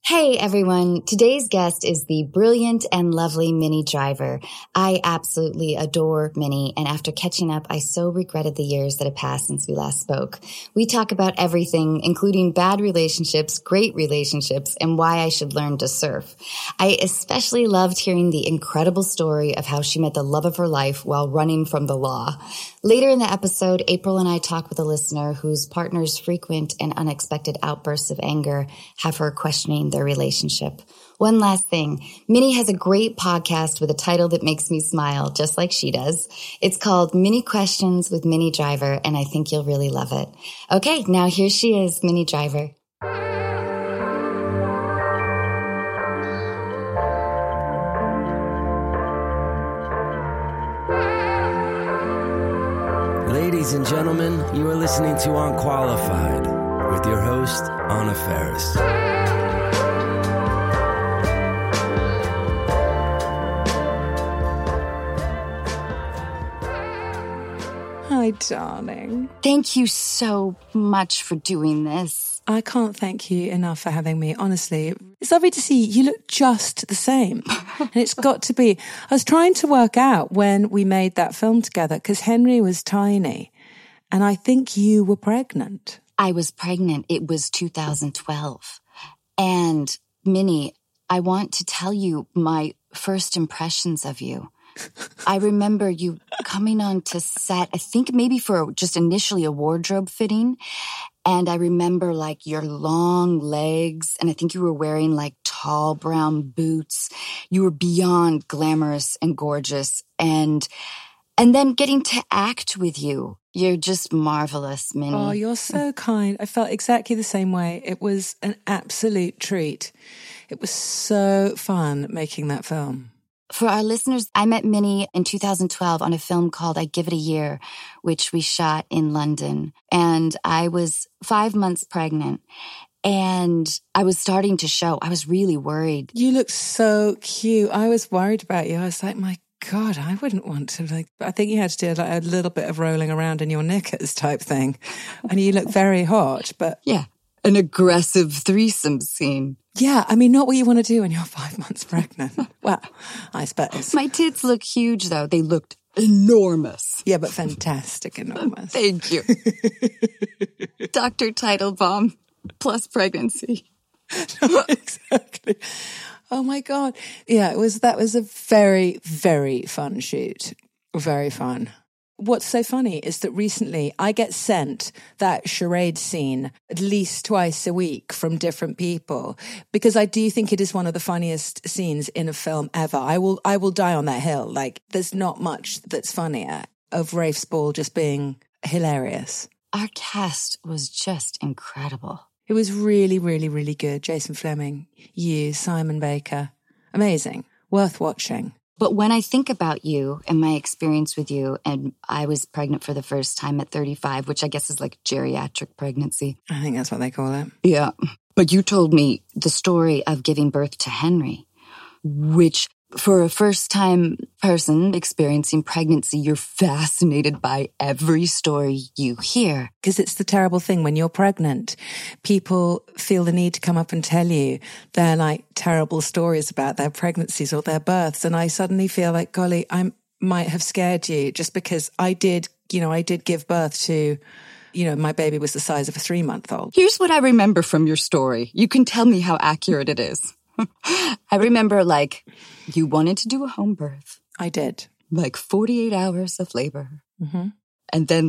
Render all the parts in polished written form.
Hey everyone, today's guest is the brilliant and lovely Minnie Driver. I absolutely adore Minnie, and after catching up, I so regretted the years that had passed since we last spoke. We talk about everything, including bad relationships, great relationships, and why I should learn to surf. I especially loved hearing the incredible story of how she met the love of her life while running from the law. Later in the episode, April and I talk with a listener whose partner's frequent and unexpected outbursts of anger have her questioning their relationship. One last thing, Minnie has a great podcast with a title that makes me smile, just like she does. It's called Minnie Questions with Minnie Driver, and I think you'll really love it. Okay, now here she is, Minnie Driver. Ladies and gentlemen, you are listening to Unqualified with your host, Anna Faris. Hi, darling. Thank you so much for doing this. I can't thank you enough for having me, honestly. It's lovely to see you look just the same. And it's got to be. I was trying to work out when we made that film together because Henry was tiny and I think you were pregnant. I was pregnant. It was 2012. And Minnie, I want to tell you my first impressions of you. I remember you coming on to set, I think maybe for just initially a wardrobe fitting. And I remember like your long legs, and I think you were wearing like tall brown boots. You were beyond glamorous and gorgeous. And then getting to act with you. You're just marvelous, Minnie. Oh, you're so kind. I felt exactly the same way. It was an absolute treat. It was so fun making that film. For our listeners, I met Minnie in 2012 on a film called I Give It a Year, which we shot in London. And I was 5 months pregnant and I was starting to show. I was really worried. You look so cute. I was worried about you. I was like, my God, I wouldn't want to I think you had to do like a little bit of rolling around in your knickers type thing. And you look very hot, but... Yeah, an aggressive threesome scene. Yeah, I mean, not what you want to do when you're 5 months pregnant. Well, I suppose. My tits look huge, though. They looked enormous. Yeah, but fantastic enormous. Thank you. Dr. Teitelbaum plus pregnancy. Exactly. Oh, my God. Yeah, that was a very, very fun shoot. Very fun. What's so funny is that recently I get sent that charade scene at least twice a week from different people because I do think it is one of the funniest scenes in a film ever. I will die on that hill. Like, there's not much that's funnier of Rafe's ball just being hilarious. Our cast was just incredible. It was really, really, really good. Jason Fleming, you, Simon Baker. Amazing. Worth watching. But when I think about you and my experience with you, and I was pregnant for the first time at 35, which I guess is like geriatric pregnancy. I think that's what they call it. Yeah. But you told me the story of giving birth to Henry, which for a first-time person experiencing pregnancy, you're fascinated by every story you hear. Because it's the terrible thing when you're pregnant. People feel the need to come up and tell you their like terrible stories about their pregnancies or their births. And I suddenly feel like, golly, I might have scared you just because I did give birth to, my baby was the size of a 3-month-old. Here's what I remember from your story. You can tell me how accurate it is. I remember, you wanted to do a home birth. I did. 48 hours of labor. Mm-hmm. And then,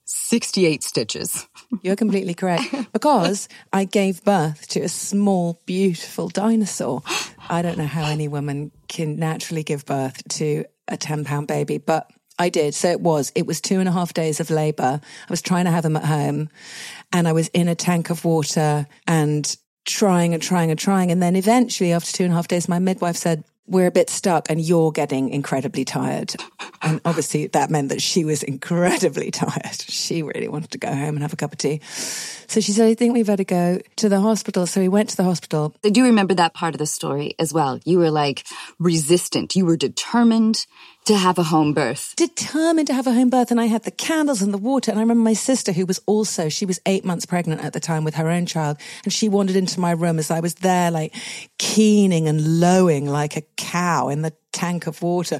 68 stitches. You're completely correct. Because I gave birth to a small, beautiful dinosaur. I don't know how any woman can naturally give birth to a 10-pound baby, but I did. So it was 2.5 days of labor. I was trying to have him at home, and I was in a tank of water and trying. And then eventually, after 2.5 days, my midwife said, we're a bit stuck and you're getting incredibly tired. And obviously that meant that she was incredibly tired. She really wanted to go home and have a cup of tea. So she said, I think we better go to the hospital. So we went to the hospital. I do remember that part of the story as well. You were resistant. You were determined to have a home birth. Determined to have a home birth. And I had the candles and the water. And I remember my sister, who was also, she was 8 months pregnant at the time with her own child. And she wandered into my room as I was there, like keening and lowing like a cow in the tank of water.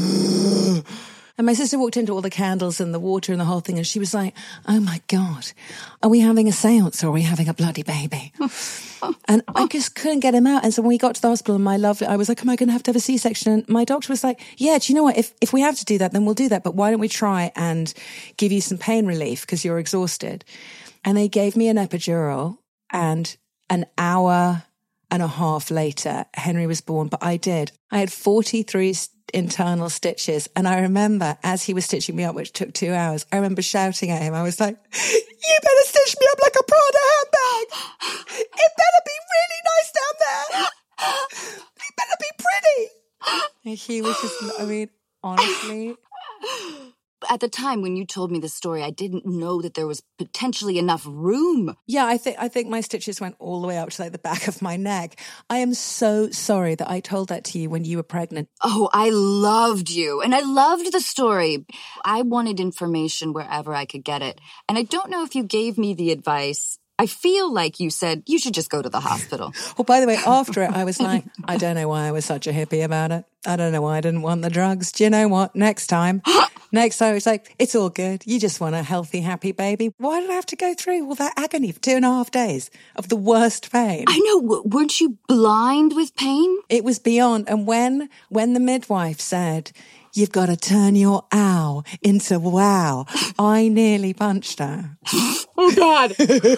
And my sister walked into all the candles and the water and the whole thing, and she was like, oh my God, are we having a seance or are we having a bloody baby? And I just couldn't get him out. And so when we got to the hospital, I was like, am I going to have a C-section? And my doctor was like, yeah, do you know what? If we have to do that, then we'll do that. But why don't we try and give you some pain relief because you're exhausted? And they gave me an epidural, and an hour and a half later, Henry was born. But I had 43 internal stitches. And I remember as he was stitching me up, which took 2 hours, I remember shouting at him. I was like, you better stitch me up like a Prada handbag. It better be really nice down there. It better be pretty. And he was just, I mean, honestly. At the time when you told me the story, I didn't know that there was potentially enough room. Yeah, I think my stitches went all the way up to like the back of my neck. I am so sorry that I told that to you when you were pregnant. Oh, I loved you. And I loved the story. I wanted information wherever I could get it. And I don't know if you gave me the advice. I feel like you said you should just go to the hospital. Well, by the way, after it, I was like, I don't know why I was such a hippie about it. I don't know why I didn't want the drugs. Do you know what? Next time, it's like, it's all good. You just want a healthy, happy baby. Why did I have to go through all that agony for 2.5 days of the worst pain? I know. Weren't you blind with pain? It was beyond. And when the midwife said, you've got to turn your ow into wow, I nearly punched her. Oh, God.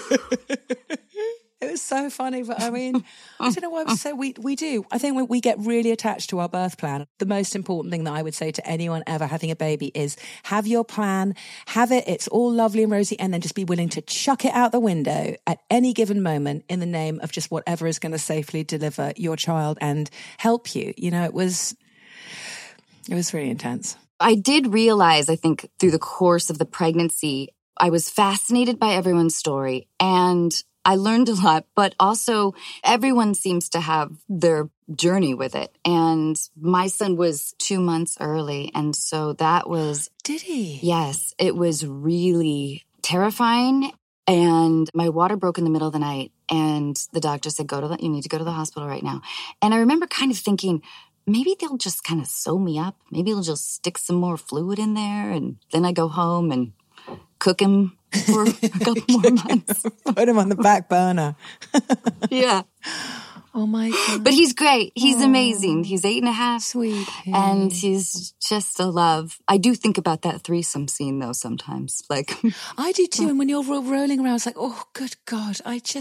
It was so funny, but I mean, I don't know why we do. I think we get really attached to our birth plan. The most important thing that I would say to anyone ever having a baby is have your plan, have it, it's all lovely and rosy, and then just be willing to chuck it out the window at any given moment in the name of just whatever is going to safely deliver your child and help you. You know, it was really intense. I did realize, I think, through the course of the pregnancy, I was fascinated by everyone's story and I learned a lot, but also everyone seems to have their journey with it. And my son was 2 months early. And so that was... Did he? Yes. It was really terrifying. And my water broke in the middle of the night. And the doctor said, you need to go to the hospital right now. And I remember kind of thinking, maybe they'll just kind of sew me up. Maybe they'll just stick some more fluid in there. And then I go home and cook him for a couple more months. Put him on the back burner. Yeah. Oh, my God. But he's great. He's amazing. He's 8.5. Sweet. And he's just a love. I do think about that threesome scene, though, sometimes. Like I do, too. And when you're rolling around, it's like, oh, good God.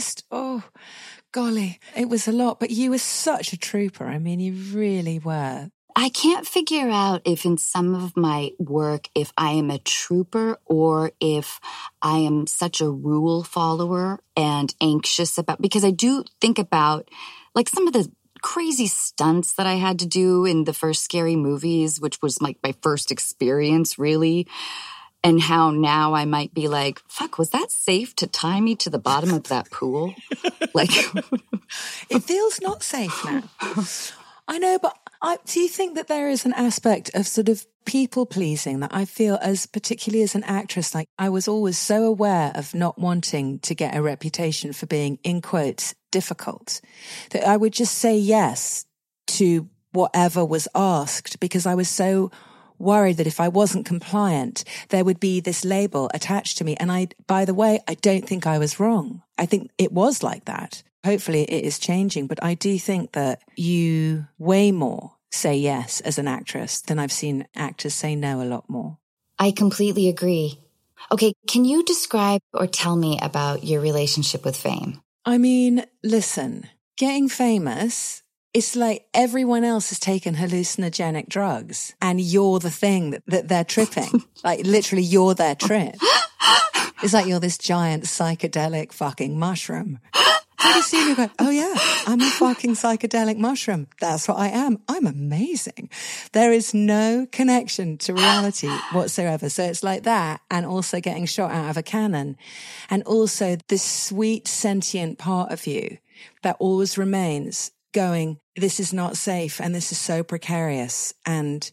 Golly. It was a lot. But you were such a trooper. I mean, you really were. I can't figure out if in some of my work, if I am a trooper or if I am such a rule follower and anxious about, because I do think about like some of the crazy stunts that I had to do in the first Scary Movies, which was like my first experience really. And how now I might be like, fuck, was that safe to tie me to the bottom of that pool? Like, it feels not safe now. I know, but do you think that there is an aspect of sort of people pleasing that I feel particularly as an actress, like I was always so aware of not wanting to get a reputation for being, in quotes, difficult, that I would just say yes to whatever was asked because I was so worried that if I wasn't compliant, there would be this label attached to me. And by the way, I don't think I was wrong. I think it was like that. Hopefully it is changing, but I do think that you way more say yes as an actress than I've seen actors say no a lot more. I completely agree. Okay, can you describe or tell me about your relationship with fame? I mean, listen, getting famous, it's like everyone else has taken hallucinogenic drugs and you're the thing that they're tripping. Like literally you're their trip. It's like you're this giant psychedelic fucking mushroom. Pretty soon you go, oh yeah, I'm a fucking psychedelic mushroom. That's what I am. I'm amazing. There is no connection to reality whatsoever. So it's like that and also getting shot out of a cannon. And also this sweet sentient part of you that always remains going, this is not safe and this is so precarious. And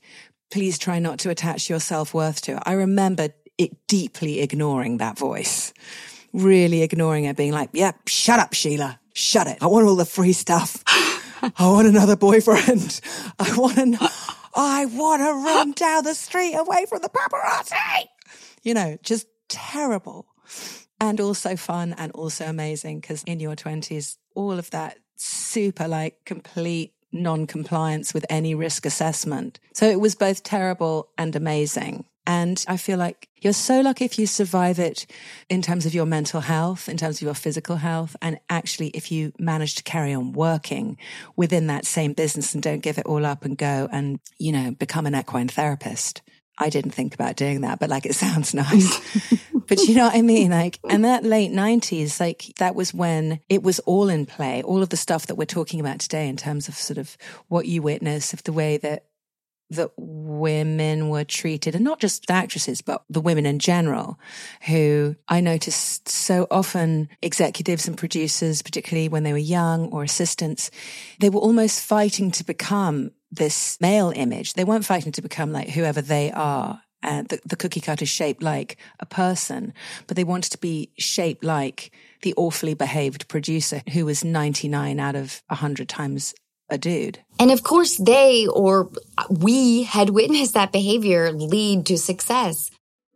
please try not to attach your self-worth to it. I remember it deeply ignoring that voice, really ignoring it, being like, yeah, shut up, Sheila. Shut it. I want all the free stuff. I want another boyfriend. I want to run down the street away from the paparazzi. You know, just terrible. And also fun and also amazing, because in your 20s, all of that super like complete non-compliance with any risk assessment. So it was both terrible and amazing. And I feel like you're so lucky if you survive it in terms of your mental health, in terms of your physical health, and actually if you manage to carry on working within that same business and don't give it all up and go and, you know, become an equine therapist. I didn't think about doing that, but like it sounds nice. But you know what I mean? Like, and that late 90s, like that was when it was all in play. All of the stuff that we're talking about today in terms of sort of what you witness, of the way that women were treated, and not just actresses, but the women in general, who I noticed so often executives and producers, particularly when they were young, or assistants, they were almost fighting to become this male image. They weren't fighting to become like whoever they are, and the cookie cutter shaped like a person, but they wanted to be shaped like the awfully behaved producer who was 99 out of 100 times a dude. And of course they, or we, had witnessed that behavior lead to success.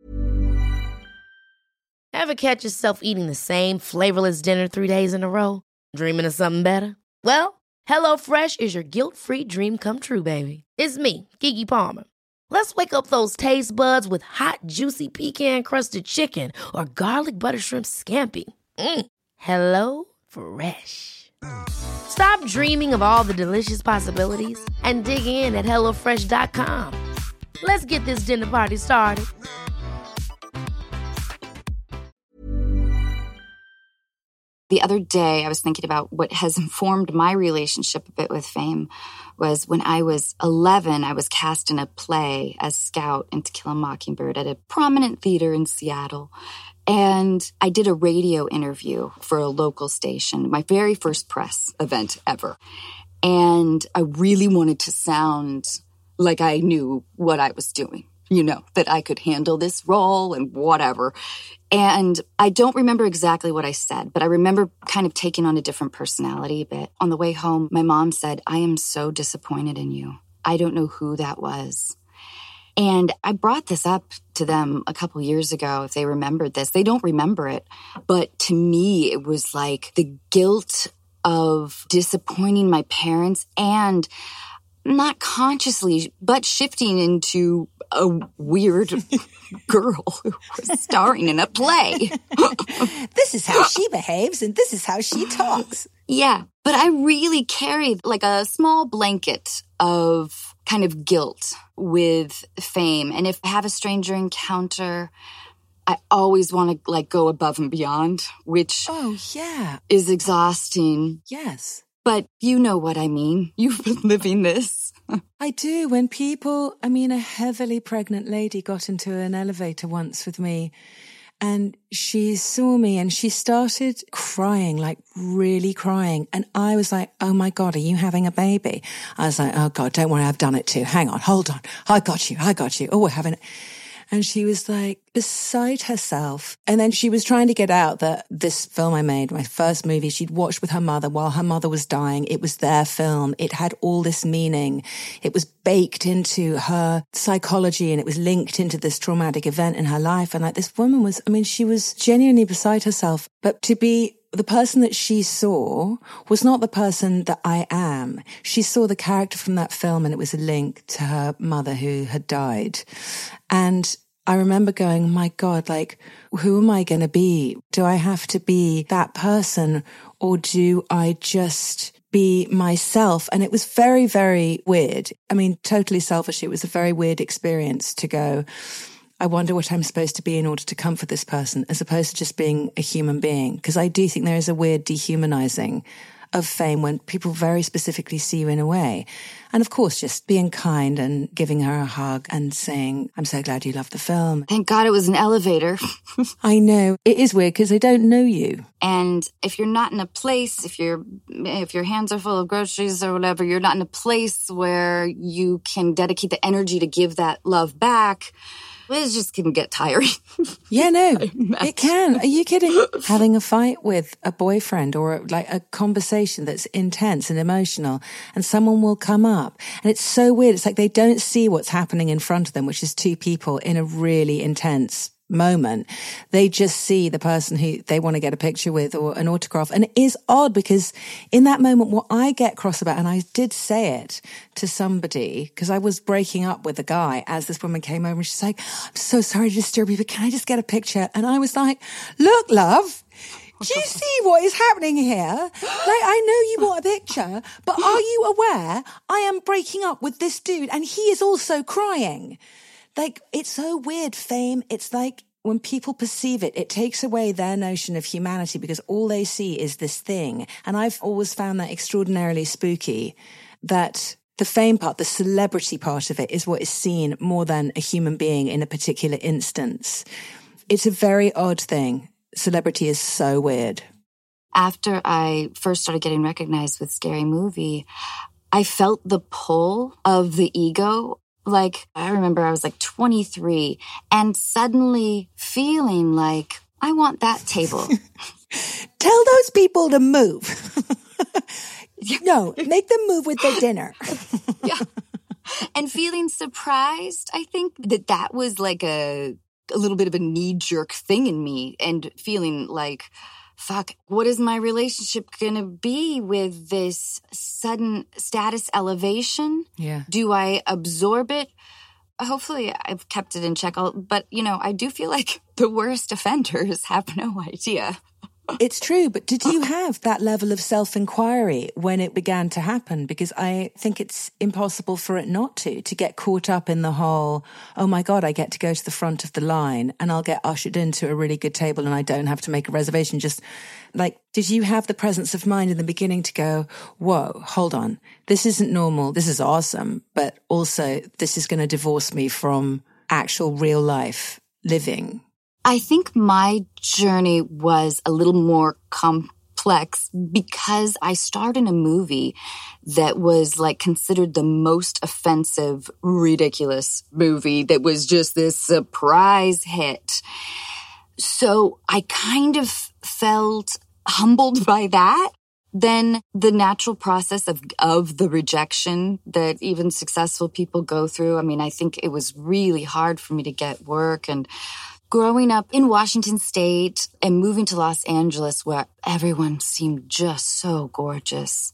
Ever catch yourself eating the same flavorless dinner 3 days in a row? Dreaming of something better? Well, HelloFresh is your guilt-free dream come true, baby. It's me, Keke Palmer. Let's wake up those taste buds with hot, juicy pecan-crusted chicken or garlic butter shrimp scampi. Hello Fresh. Stop dreaming of all the delicious possibilities and dig in at HelloFresh.com. Let's get this dinner party started. The other day, I was thinking about what has informed my relationship a bit with fame. Was when I was 11, I was cast in a play as Scout in To Kill a Mockingbird at a prominent theater in Seattle. And I did a radio interview for a local station, my very first press event ever. And I really wanted to sound like I knew what I was doing, you know, that I could handle this role and whatever. And I don't remember exactly what I said, but I remember kind of taking on a different personality a bit. On the way home, my mom said, "I am so disappointed in you. I don't know who that was." And I brought this up to them a couple years ago, if they remembered this. They don't remember it. But to me, it was like the guilt of disappointing my parents and not consciously, but shifting into a weird girl who was starring in a play. This is how she behaves and this is how she talks. Yeah, but I really carried like a small blanket of kind of guilt with fame. And if I have a stranger encounter, I always want to like go above and beyond, which is exhausting. Yes. But you know what I mean. You've been living this. I do. When people, I mean, a heavily pregnant lady got into an elevator once with me and she saw me and she started crying, like really crying. And I was like, "Oh my God, are you having a baby?" I was like, "Oh God, don't worry, I've done it too. Hang on, hold on. I got you. Oh, we're having it." And she was like beside herself. And then she was trying to get out that this film I made, my first movie, she'd watched with her mother while her mother was dying. It was their film. It had all this meaning. It was baked into her psychology and it was linked into this traumatic event in her life. And like this woman was, I mean, she was genuinely beside herself. But to be the person that she saw was not the person that I am. She saw the character from that film and it was a link to her mother who had died. And I remember going, my God, like, who am I going to be? Do I have to be that person or do I just be myself? And it was very, very weird. I mean, totally selfish. It was a very weird experience to go, I wonder what I'm supposed to be in order to comfort this person, as opposed to just being a human being. Because I do think there is a weird dehumanizing of fame when people very specifically see you in a way. And of course, just being kind and giving her a hug and saying, I'm so glad you love the film. Thank God it was an elevator. I know. It is weird because they don't know you. And if you're not in a place, if your hands are full of groceries or whatever, you're not in a place where you can dedicate the energy to give that love back, it just can get tiring. Yeah, no, it can. Are you kidding? Having a fight with a boyfriend or like a conversation that's intense and emotional, and someone will come up and it's so weird. It's like they don't see what's happening in front of them, which is two people in a really intense moment. They just see the person who they want to get a picture with or an autograph. And it is odd because in that moment, what I get cross about, and I did say it to somebody because I was breaking up with a guy as this woman came over and she's like, I'm so sorry to disturb you, but can I just get a picture? And I was like, look, love, do you see what is happening here? Like, I know you want a picture, but are you aware I am breaking up with this dude and he is also crying? Like, it's so weird, fame. It's like when people perceive it, it takes away their notion of humanity because all they see is this thing. And I've always found that extraordinarily spooky, that the fame part, the celebrity part of it is what is seen more than a human being in a particular instance. It's a very odd thing. Celebrity is so weird. After I first started getting recognized with Scary Movie, I felt the pull of the ego. Like, I remember I was like 23 and suddenly feeling like, I want that table. Tell those people to move. No, make them move with their dinner. Yeah. And feeling surprised, I think that was like a little bit of a knee-jerk thing in me, and feeling like, fuck, what is my relationship going to be with this sudden status elevation? Yeah. Do I absorb it? Hopefully I've kept it in check. But, I do feel like the worst offenders have no idea. It's true, but did you have that level of self-inquiry when it began to happen? Because I think it's impossible for it not to get caught up in the whole, oh my God, I get to go to the front of the line and I'll get ushered into a really good table and I don't have to make a reservation. Just like, did you have the presence of mind in the beginning to go, whoa, hold on, this isn't normal, this is awesome, but also this is going to divorce me from actual real life living? I think my journey was a little more complex because I starred in a movie that was like considered the most offensive, ridiculous movie that was just this surprise hit. So I kind of felt humbled by that. Then the natural process of the rejection that even successful people go through. I mean, I think it was really hard for me to get work, and growing up in Washington State and moving to Los Angeles where everyone seemed just so gorgeous.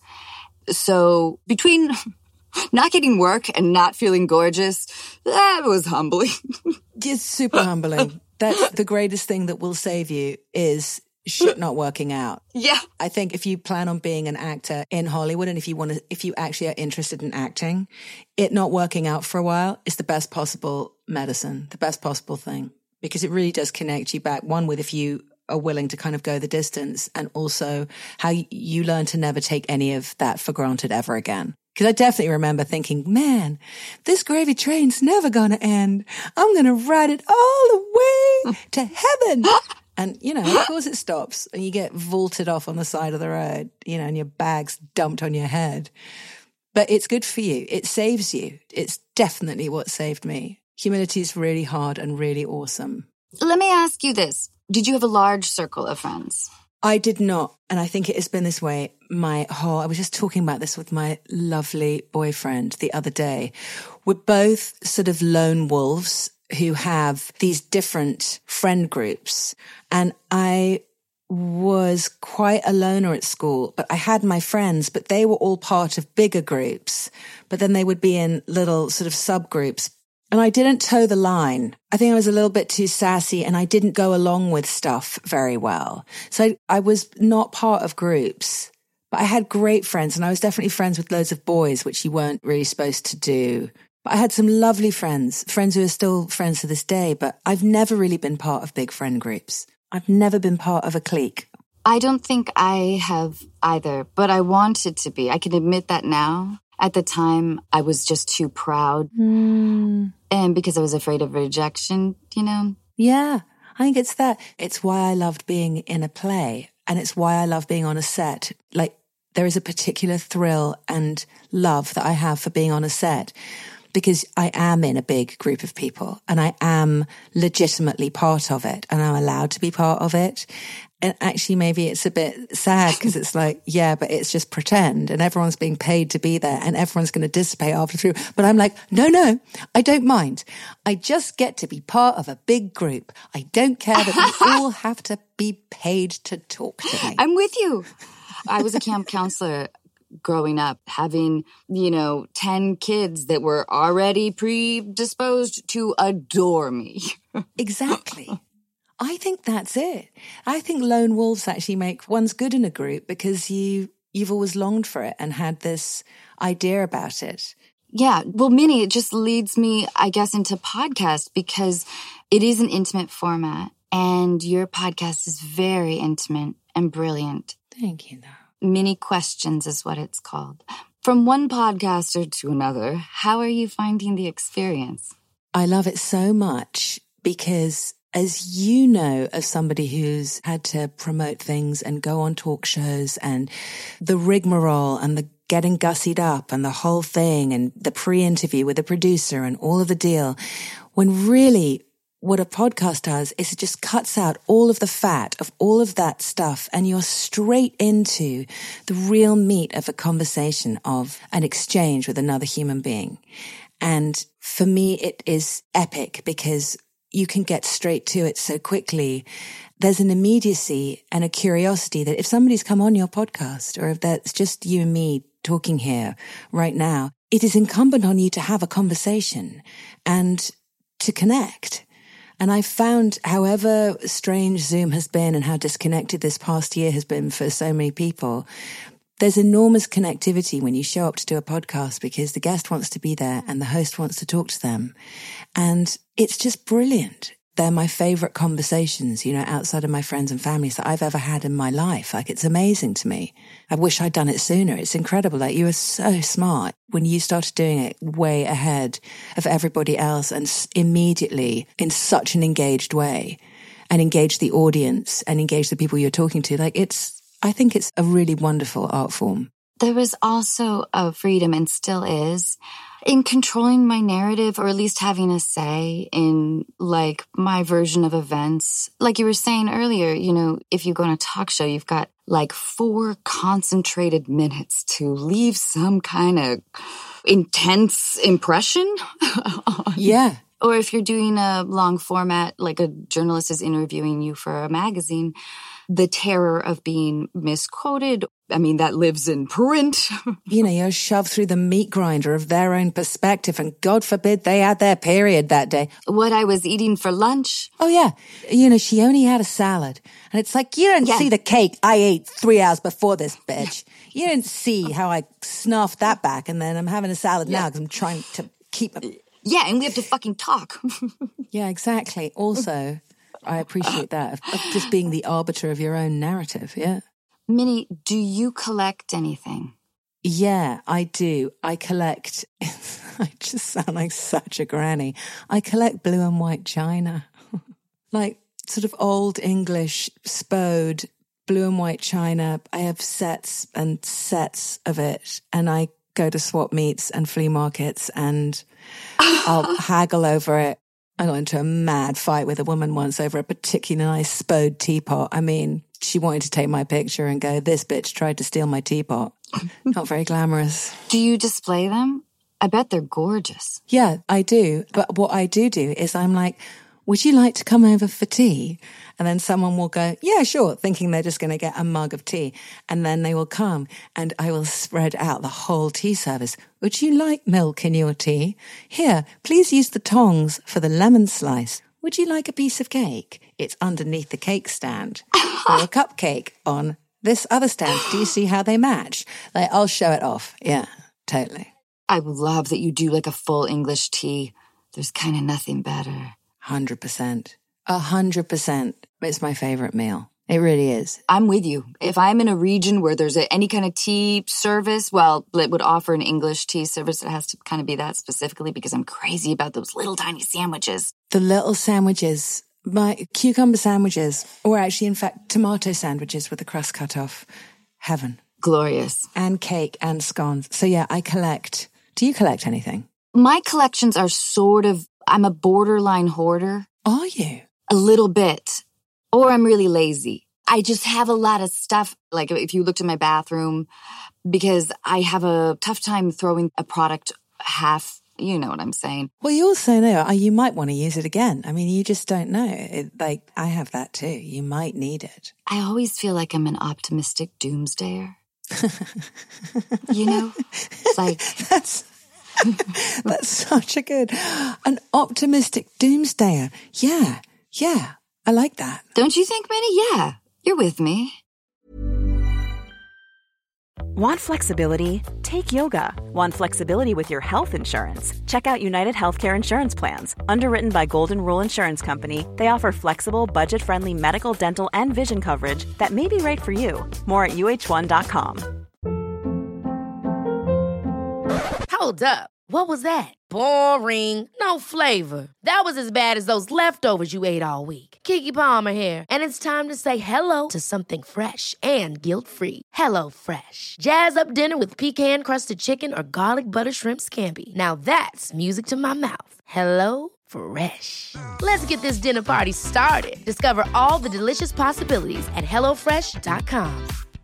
So between not getting work and not feeling gorgeous, that was humbling. It's super humbling. That's the greatest thing that will save you is shit not working out. Yeah. I think if you plan on being an actor in Hollywood and if you actually are interested in acting, it not working out for a while is the best possible medicine, the best possible thing. Because it really does connect you back, one, with if you are willing to kind of go the distance, and also how you learn to never take any of that for granted ever again. Because I definitely remember thinking, man, this gravy train's never going to end. I'm going to ride it all the way to heaven. And, of course it stops and you get vaulted off on the side of the road, and your bag's dumped on your head. But it's good for you. It saves you. It's definitely what saved me. Humility is really hard and really awesome. Let me ask you this. Did you have a large circle of friends? I did not. And I think it has been this way I was just talking about this with my lovely boyfriend the other day. We're both sort of lone wolves who have these different friend groups. And I was quite a loner at school, but I had my friends, but they were all part of bigger groups. But then they would be in little sort of subgroups. And I didn't toe the line. I think I was a little bit too sassy and I didn't go along with stuff very well. So I was not part of groups, but I had great friends, and I was definitely friends with loads of boys, which you weren't really supposed to do. But I had some lovely friends who are still friends to this day, but I've never really been part of big friend groups. I've never been part of a clique. I don't think I have either, but I wanted to be. I can admit that now. At the time, I was just too proud. And because I was afraid of rejection, you know? Yeah, I think it's that. It's why I loved being in a play, and it's why I love being on a set. Like, there is a particular thrill and love that I have for being on a set, because I am in a big group of people and I am legitimately part of it and I'm allowed to be part of it. And actually, maybe it's a bit sad because it's like, yeah, but it's just pretend and everyone's being paid to be there and everyone's going to dissipate after through. But I'm like, no, I don't mind. I just get to be part of a big group. I don't care that we all have to be paid to talk to me. I'm with you. I was a camp counselor growing up, having, 10 kids that were already predisposed to adore me. Exactly. I think that's it. I think lone wolves actually make one's good in a group because you've always longed for it and had this idea about it. Yeah. Well, Minnie, it just leads me, I guess, into podcast because it is an intimate format and your podcast is very intimate and brilliant. Thank you, though. Mini Questions is what it's called. From one podcaster to another, how are you finding the experience? I love it so much because, as you know, as somebody who's had to promote things and go on talk shows and the rigmarole and the getting gussied up and the whole thing and the pre-interview with the producer and all of the deal, when really what a podcast does is it just cuts out all of the fat of all of that stuff and you're straight into the real meat of a conversation, of an exchange with another human being. And for me, it is epic because you can get straight to it so quickly. There's an immediacy and a curiosity that if somebody's come on your podcast or if that's just you and me talking here right now, it is incumbent on you to have a conversation and to connect. And I found, however strange Zoom has been and how disconnected this past year has been for so many people, there's enormous connectivity when you show up to do a podcast because the guest wants to be there and the host wants to talk to them. And it's just brilliant. They're my favorite conversations, outside of my friends and families that I've ever had in my life. Like, it's amazing to me. I wish I'd done it sooner. It's incredible. Like, you were so smart when you started doing it way ahead of everybody else and immediately in such an engaged way and engage the audience and engage the people you're talking to. Like, I think it's a really wonderful art form. There was also a freedom, and still is, in controlling my narrative, or at least having a say in, like, my version of events. Like you were saying earlier, if you go on a talk show, you've got, like, 4 concentrated minutes to leave some kind of intense impression. Yeah. Or if you're doing a long format, like a journalist is interviewing you for a magazine, the terror of being misquoted, that lives in print. You're shoved through the meat grinder of their own perspective, and God forbid they had their period that day. What I was eating for lunch. Oh, yeah. She only had a salad. And it's like, you didn't see the cake I ate 3 hours before this, bitch. You didn't see how I snuffed that back, and then I'm having a salad now because I'm trying to keep it. Yeah, and we have to fucking talk. Yeah, exactly. Also, I appreciate that, of just being the arbiter of your own narrative, yeah. Minnie, do you collect anything? Yeah, I do. I collect, I just sound like such a granny. I collect blue and white china. Like sort of old English, spode, blue and white china. I have sets and sets of it, and I go to swap meets and flea markets and I'll haggle over it. I got into a mad fight with a woman once over a particularly nice spode teapot. She wanted to take my picture and go, this bitch tried to steal my teapot. Not very glamorous. Do you display them? I bet they're gorgeous. Yeah, I do. But what I do is I'm like, would you like to come over for tea? And then someone will go, yeah, sure, thinking they're just going to get a mug of tea. And then they will come and I will spread out the whole tea service. Would you like milk in your tea? Here, please use the tongs for the lemon slice. Would you like a piece of cake? It's underneath the cake stand. Or a cupcake on this other stand. Do you see how they match? Like, I'll show it off. Yeah, totally. I love that you do like a full English tea. There's kind of nothing better. 100%. 100%. It's my favorite meal. It really is. I'm with you. If I'm in a region where there's any kind of tea service, well, it would offer an English tea service. It has to kind of be that specifically because I'm crazy about those little tiny sandwiches. The little sandwiches, my cucumber sandwiches, or actually, in fact, tomato sandwiches with the crust cut off. Heaven. Glorious. And cake and scones. So yeah, I collect. Do you collect anything? My collections are I'm a borderline hoarder. Are you? A little bit. Or I'm really lazy. I just have a lot of stuff. Like if you looked in my bathroom, because I have a tough time throwing a product half, you know what I'm saying. Well, you also know you might want to use it again. I mean, you just don't know. Like I have that too. You might need it. I always feel like I'm an optimistic doomsdayer. You know? It's like... That's such an optimistic doomsdayer. Yeah. I like that. Don't you think, Minnie? Yeah, you're with me. Want flexibility? Take yoga. Want flexibility with your health insurance? Check out United Healthcare Insurance Plans. Underwritten by Golden Rule Insurance Company, they offer flexible, budget-friendly medical, dental, and vision coverage that may be right for you. More at uh1.com. Hold up. What was that? Boring. No flavor. That was as bad as those leftovers you ate all week. Keke Palmer here, and it's time to say hello to something fresh and guilt-free. Hello Fresh. Jazz up dinner with pecan-crusted chicken or garlic butter shrimp scampi. Now that's music to my mouth. Hello Fresh. Let's get this dinner party started. Discover all the delicious possibilities at HelloFresh.com.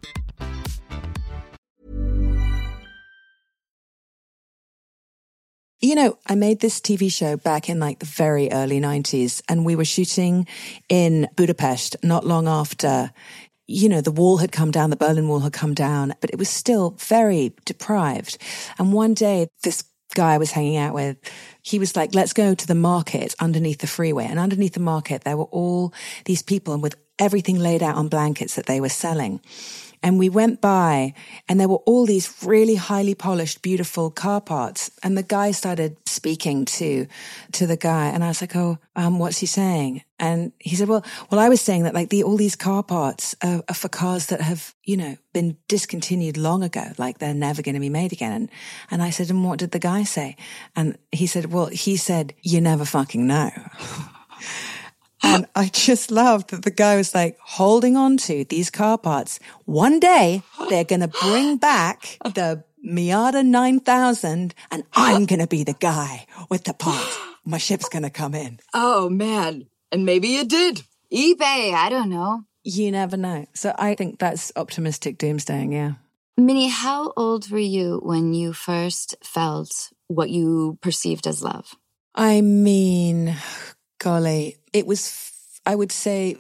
You know, I made this TV show back in like the very early 90s, and we were shooting in Budapest not long after, you know, the wall had come down, the Berlin Wall had come down, but it was still very deprived. And one day, this guy I was hanging out with, he was like, let's go to the market underneath the freeway. And underneath the market, there were all these people with everything laid out on blankets that they were selling. And we went by and there were all these really highly polished, beautiful car parts. And the guy started speaking to the guy. And I was like, what's he saying? And he said, well, I was saying that like all these car parts are for cars that have, you know, been discontinued long ago. Like they're never going to be made again. And I said, and what did the guy say? And he said, you never fucking know. And I just loved that the guy was like holding on to these car parts. One day they're going to bring back the Miata 9000 and I'm going to be the guy with the parts. My ship's going to come in. Oh, man. And maybe it did. eBay, I don't know. You never know. So I think that's optimistic doomsdaying, yeah. Minnie, how old were you when you first felt what you perceived as love? I mean, golly, it was, I would say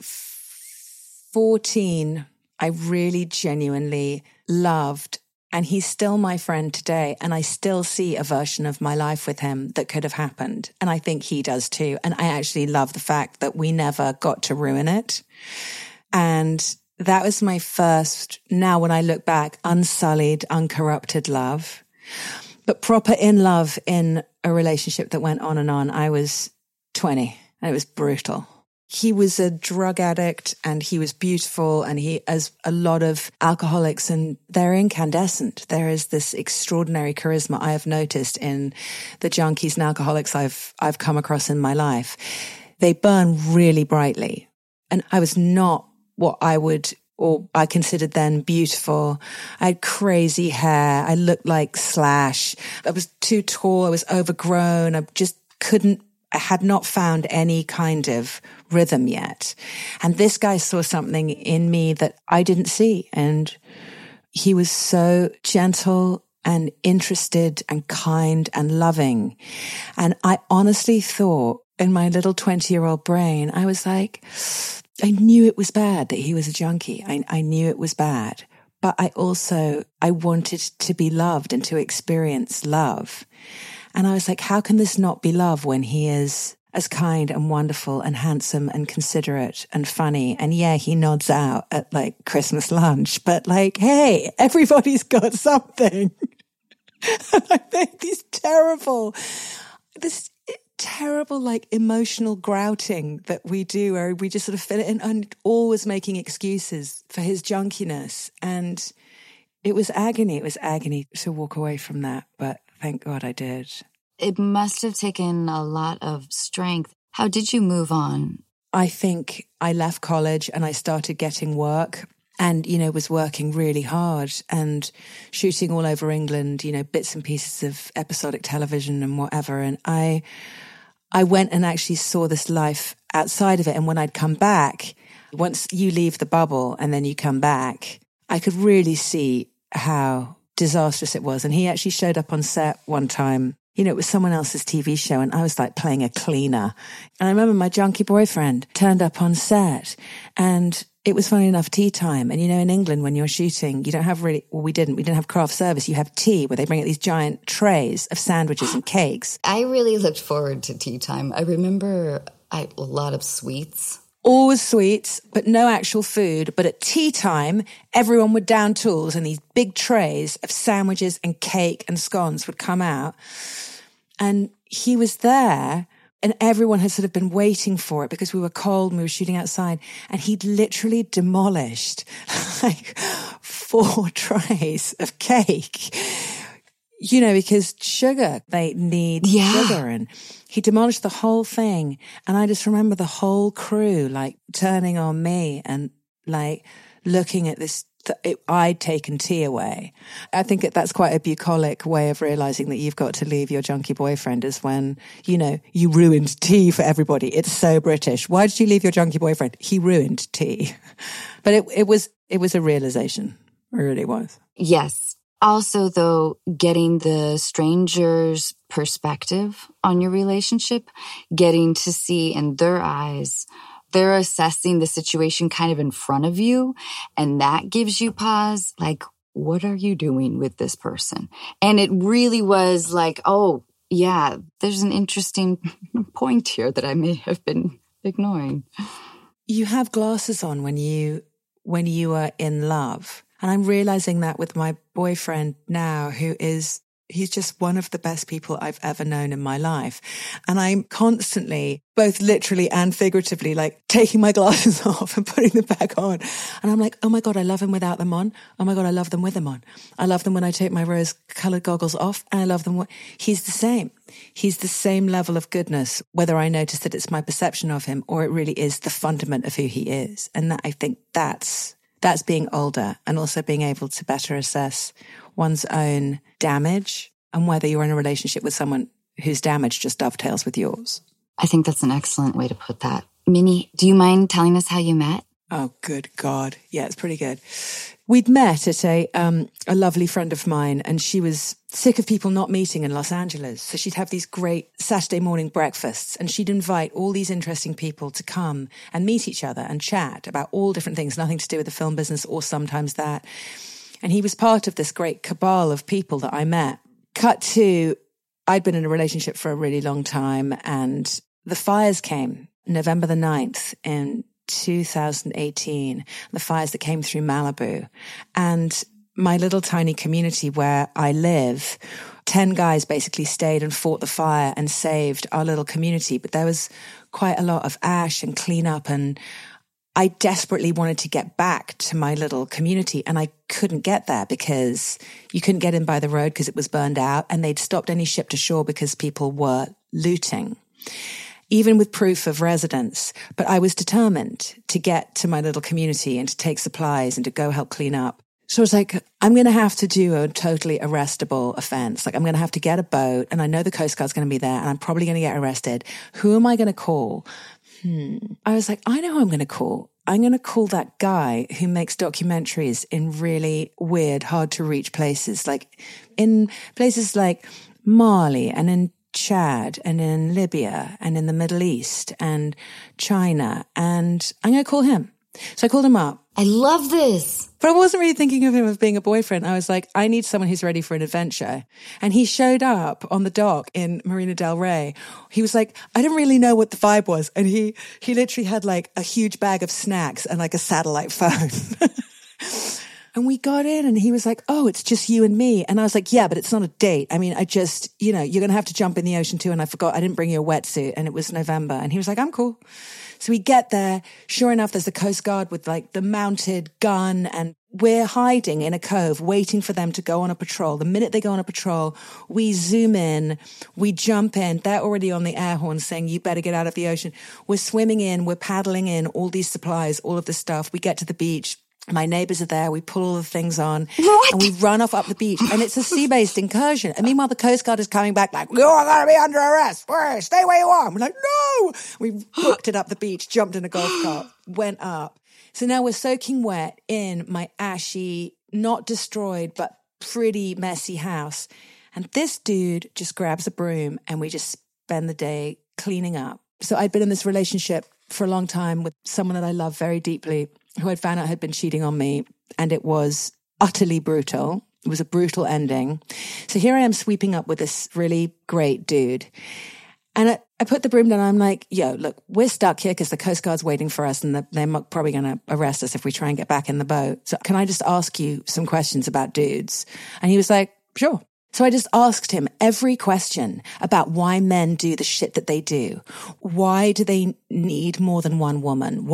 14. I really genuinely loved, and he's still my friend today, and I still see a version of my life with him that could have happened. And I think he does too. And I actually love the fact that we never got to ruin it. And that was my first, now when I look back, unsullied, uncorrupted love. But proper in love in a relationship that went on and on. I was 20 and it was brutal. He was a drug addict and he was beautiful, and he, as a lot of alcoholics, and they're incandescent. There is this extraordinary charisma I have noticed in the junkies and alcoholics I've come across in my life. They burn really brightly. And I was not what I considered then beautiful. I had crazy hair. I looked like Slash. I was too tall. I was overgrown. I had not found any kind of rhythm yet. And this guy saw something in me that I didn't see. And he was so gentle and interested and kind and loving. And I honestly thought in my little 20-year-old brain, I was like, I knew it was bad that he was a junkie. I knew it was bad. But I wanted to be loved and to experience love. And I was like, how can this not be love when he is as kind and wonderful and handsome and considerate and funny? And yeah, he nods out at like Christmas lunch, but like, hey, everybody's got something. And I think terrible, like, emotional grouting that we do, where we just sort of fill it in and always making excuses for his junkiness. And it was agony. It was agony to walk away from that. But thank God I did. It must have taken a lot of strength. How did you move on? I think I left college and I started getting work and, you know, was working really hard and shooting all over England, you know, bits and pieces of episodic television and whatever. And I went and actually saw this life outside of it. And when I'd come back, once you leave the bubble and then you come back, I could really see how disastrous it was. And he actually showed up on set one time. You know, it was someone else's TV show and I was like playing a cleaner. And I remember my junkie boyfriend turned up on set and it was funny enough tea time. And, you know, in England, when you're shooting, you don't have really, well, we didn't have craft service. You have tea where they bring out these giant trays of sandwiches and cakes. I really looked forward to tea time. I remember a lot of sweets. Always sweets, but no actual food. But at tea time, everyone would down tools and these big trays of sandwiches and cake and scones would come out. And he was there and everyone had sort of been waiting for it because we were cold and we were shooting outside. And he'd literally demolished like 4 trays of cake, you know, because sugar, they need sugar. And he demolished the whole thing. And I just remember the whole crew like turning on me and like looking at this. I'd taken tea away. I think that's quite a bucolic way of realizing that you've got to leave your junkie boyfriend is when, you know, you ruined tea for everybody. It's so British. Why did you leave your junkie boyfriend? He ruined tea. But it was a realization. It really was. Yes. Also, though, getting the stranger's perspective on your relationship, getting to see in their eyes, they're assessing the situation kind of in front of you. And that gives you pause. Like, what are you doing with this person? And it really was like, oh, yeah, there's an interesting point here that I may have been ignoring. You have glasses on when you are in love. And I'm realizing that with my boyfriend now, he's just one of the best people I've ever known in my life. And I'm constantly, both literally and figuratively, like taking my glasses off and putting them back on. And I'm like, oh my God, I love him without them on. Oh my God, I love them with them on. I love them when I take my rose-colored goggles off. And I love them when he's the same. He's the same level of goodness, whether I notice that it's my perception of him or it really is the fundament of who he is. And that, I think that's being older and also being able to better assess one's own damage and whether you're in a relationship with someone whose damage just dovetails with yours. I think that's an excellent way to put that. Minnie, do you mind telling us how you met? Oh, good God. Yeah, it's pretty good. We'd met at a lovely friend of mine and she was sick of people not meeting in Los Angeles. So she'd have these great Saturday morning breakfasts and she'd invite all these interesting people to come and meet each other and chat about all different things, nothing to do with the film business or sometimes that. And he was part of this great cabal of people that I met. Cut to, I'd been in a relationship for a really long time and the fires came November the 9th in 2018, the fires that came through Malibu. And my little tiny community where I live, 10 guys basically stayed and fought the fire and saved our little community. But there was quite a lot of ash and cleanup and I desperately wanted to get back to my little community and I couldn't get there because you couldn't get in by the road because it was burned out and they'd stopped any ship to shore because people were looting, even with proof of residence. But I was determined to get to my little community and to take supplies and to go help clean up. So I was like, I'm going to have to do a totally arrestable offense. Like I'm going to have to get a boat and I know the Coast Guard's going to be there and I'm probably going to get arrested. Who am I going to call? I was like, I know who I'm going to call. I'm going to call that guy who makes documentaries in really weird, hard to reach places, like in places like Mali and in Chad and in Libya and in the Middle East and China. And I'm going to call him. So I called him up. I love this. But I wasn't really thinking of him as being a boyfriend. I was like, I need someone who's ready for an adventure. And he showed up on the dock in Marina del Rey. He was like, I didn't really know what the vibe was. And he literally had like a huge bag of snacks and like a satellite phone. And we got in and he was like, oh, it's just you and me. And I was like, yeah, but it's not a date. I mean, I just, you're going to have to jump in the ocean too. And I forgot, I didn't bring you a wetsuit and it was November. And he was like, I'm cool. So we get there. Sure enough, there's the Coast Guard with like the mounted gun, and we're hiding in a cove waiting for them to go on a patrol. The minute they go on a patrol, we zoom in, we jump in. They're already on the air horn saying, you better get out of the ocean. We're swimming in, we're paddling in, all these supplies, all of this stuff. We get to the beach. My neighbors are there. We pull all the things on and we run off up the beach, and it's a sea-based incursion. And meanwhile, the Coast Guard is coming back like, you are going to be under arrest. Stay where you are. And we're like, no. We hooked it up the beach, jumped in a golf cart, went up. So now we're soaking wet in my ashy, not destroyed, but pretty messy house. And this dude just grabs a broom and we just spend the day cleaning up. So I'd been in this relationship for a long time with someone that I love very deeply, who I'd found out had been cheating on me, and it was utterly brutal. It was a brutal ending. So here I am sweeping up with this really great dude. And I put the broom down and I'm like, yo, look, we're stuck here because the Coast Guard's waiting for us and they're probably going to arrest us if we try and get back in the boat. So can I just ask you some questions about dudes? And he was like, sure. So I just asked him every question about why men do the shit that they do. Why do they need more than one woman?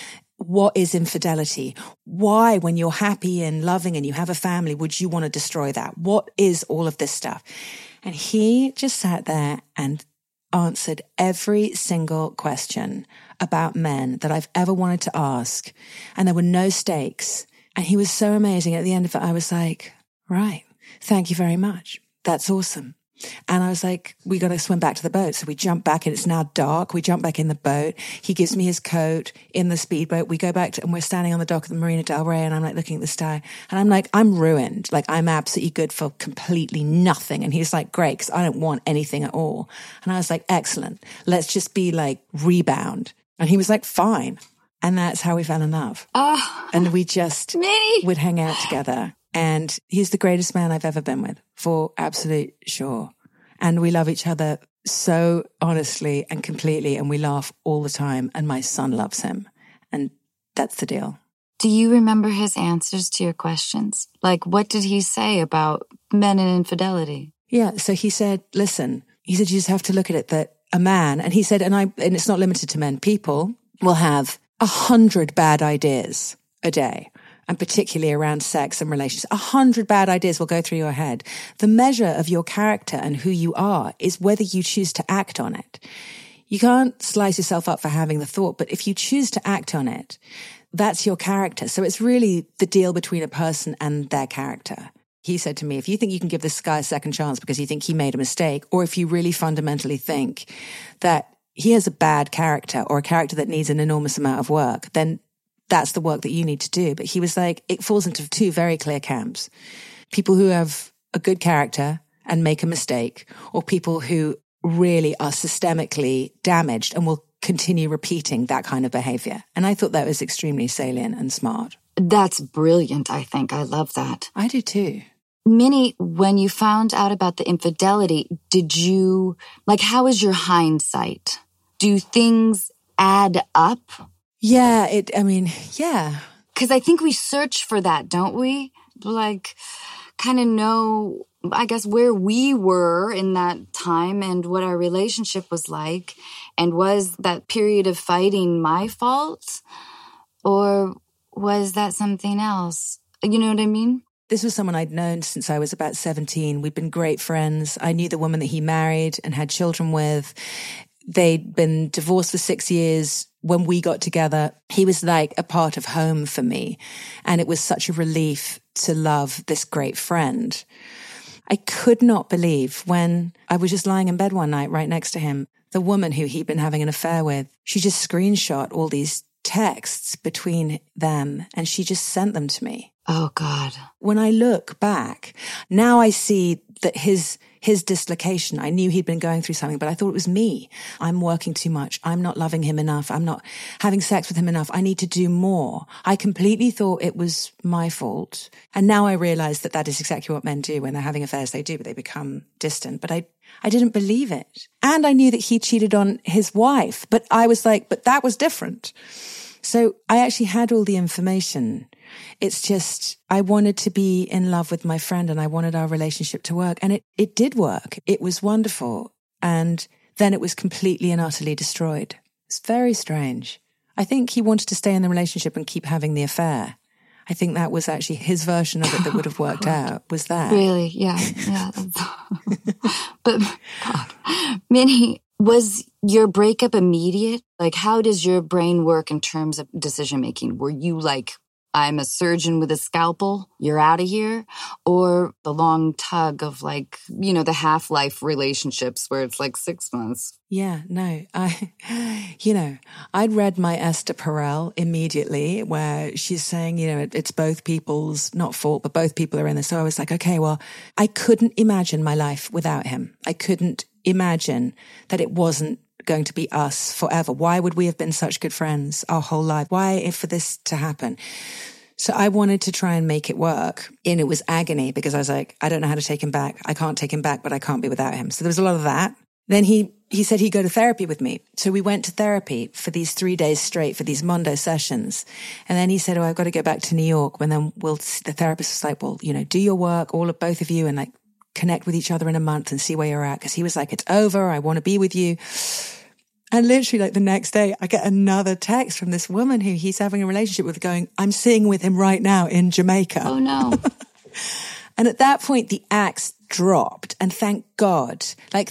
What is infidelity? Why, when you're happy and loving and you have a family, would you want to destroy that? What is all of this stuff? And he just sat there and answered every single question about men that I've ever wanted to ask. And there were no stakes. And he was so amazing. At the end of it, I was like, right, thank you very much. That's awesome. And I was like, we got to swim back to the boat. So we jump back and it's now dark. We jump back in the boat. He gives me his coat in the speedboat. We go back and we're standing on the dock of the Marina del Rey, and I'm like looking at the sky and I'm like, I'm ruined. Like, I'm absolutely good for completely nothing. And he's like, great, because I don't want anything at all. And I was like, excellent. Let's just be like rebound. And he was like, fine. And that's how we fell in love. And we just would hang out together. And he's the greatest man I've ever been with, for absolute sure. And we love each other so honestly and completely, and we laugh all the time. And my son loves him. And that's the deal. Do you remember his answers to your questions? Like, what did he say about men and infidelity? Yeah. So he said, listen, he said, you just have to look at it that a man, and he said, and it's not limited to men, people will have 100 bad ideas a day. And particularly around sex and relations, 100 bad ideas will go through your head. The measure of your character and who you are is whether you choose to act on it. You can't slice yourself up for having the thought, but if you choose to act on it, that's your character. So it's really the deal between a person and their character. He said to me, if you think you can give this guy a second chance because you think he made a mistake, or if you really fundamentally think that he has a bad character or a character that needs an enormous amount of work, then that's the work that you need to do. But he was like, it falls into two very clear camps. People who have a good character and make a mistake, or people who really are systemically damaged and will continue repeating that kind of behavior. And I thought that was extremely salient and smart. That's brilliant, I think. I love that. I do too. Minnie, when you found out about the infidelity, did you, how is your hindsight? Do things add up? Yeah, yeah. Because I think we search for that, don't we? Kind of know, I guess, where we were in that time and what our relationship was like. And was that period of fighting my fault? Or was that something else? You know what I mean? This was someone I'd known since I was about 17. We'd been great friends. I knew the woman that he married and had children with. They'd been divorced for 6 years. When we got together, he was like a part of home for me. And it was such a relief to love this great friend. I could not believe when I was just lying in bed one night right next to him, the woman who he'd been having an affair with, she just screenshot all these texts between them and she just sent them to me. Oh, God. When I look back, now I see that his dislocation, I knew he'd been going through something, but I thought it was me. I'm working too much. I'm not loving him enough. I'm not having sex with him enough. I need to do more. I completely thought it was my fault. And now I realize that that is exactly what men do when they're having affairs. They do, but they become distant. But I didn't believe it. And I knew that he cheated on his wife, but I was like, but that was different. So I actually had all the information. It's just, I wanted to be in love with my friend and I wanted our relationship to work. And it did work. It was wonderful. And then it was completely and utterly destroyed. It's very strange. I think he wanted to stay in the relationship and keep having the affair. I think that was actually his version of it that would have worked out, was that. Really? Yeah. But, God. Minnie, was your breakup immediate? Like, how does your brain work in terms of decision-making? Were you like, I'm a surgeon with a scalpel, you're out of here? Or the long tug of like, you know, the half-life relationships where it's like 6 months? Yeah, no, I'd read my Esther Perel immediately where she's saying, you know, it's both people's, not fault, but both people are in this. So I was like, okay, well, I couldn't imagine my life without him. I couldn't imagine that it wasn't going to be us forever. Why would we have been such good friends our whole life? Why for this to happen? So I wanted to try and make it work. And it was agony because I was like, I don't know how to take him back. I can't take him back, but I can't be without him. So there was a lot of that. Then he said he'd go to therapy with me. So we went to therapy for these 3 days straight for these Mondo sessions. And then he said, I've got to go back to New York. And then the therapist was like, well, you know, do your work, both of you, and like connect with each other in a month and see where you're at. Cause he was like, it's over. I want to be with you. And literally like the next day, I get another text from this woman who he's having a relationship with going, I'm sitting with him right now in Jamaica. Oh no. And at that point, the axe dropped. And thank God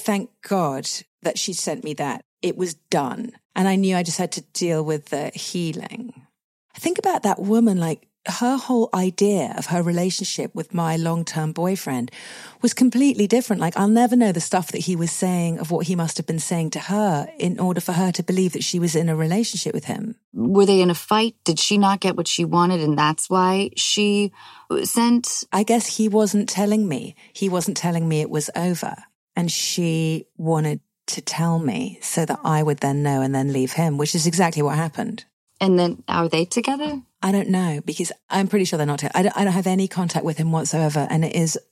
that she sent me that. It was done. And I knew I just had to deal with the healing. I think about that woman, like her whole idea of her relationship with my long-term boyfriend was completely different. Like I'll never know the stuff that he was saying of what he must have been saying to her in order for her to believe that she was in a relationship with him. Were they in a fight? Did she not get what she wanted and that's why she sent? I guess he wasn't telling me. He wasn't telling me it was over. And she wanted to tell me so that I would then know and then leave him, which is exactly what happened. And then are they together? I don't know because I'm pretty sure they're not. I don't have any contact with him whatsoever. And it is,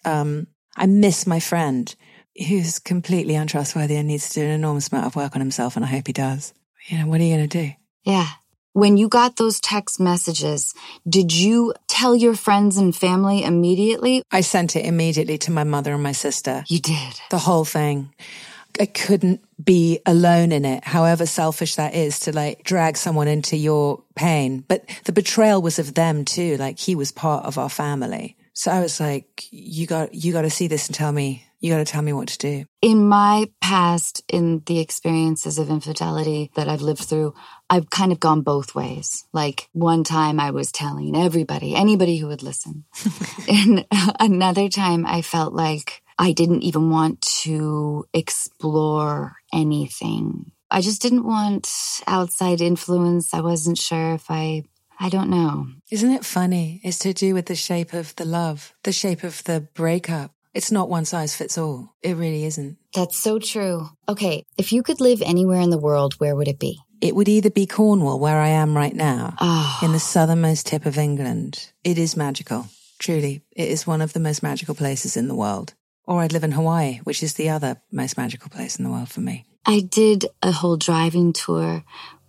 I miss my friend who's completely untrustworthy and needs to do an enormous amount of work on himself. And I hope he does. You know, what are you going to do? Yeah. When you got those text messages, did you tell your friends and family immediately? I sent it immediately to my mother and my sister. You did? The whole thing. I couldn't be alone in it, however selfish that is to like drag someone into your pain. But the betrayal was of them too. Like he was part of our family. So I was like, you got to see this and you got to tell me what to do. In my past, in the experiences of infidelity that I've lived through, I've kind of gone both ways. Like one time I was telling anybody who would listen. And another time I felt like I didn't even want to explore anything. I just didn't want outside influence. I wasn't sure if I don't know. Isn't it funny? It's to do with the shape of the love, the shape of the breakup. It's not one size fits all. It really isn't. That's so true. Okay, if you could live anywhere in the world, where would it be? It would either be Cornwall, where I am right now, in the southernmost tip of England. It is magical. Truly, it is one of the most magical places in the world. Or I'd live in Hawaii, which is the other most magical place in the world for me. I did a whole driving tour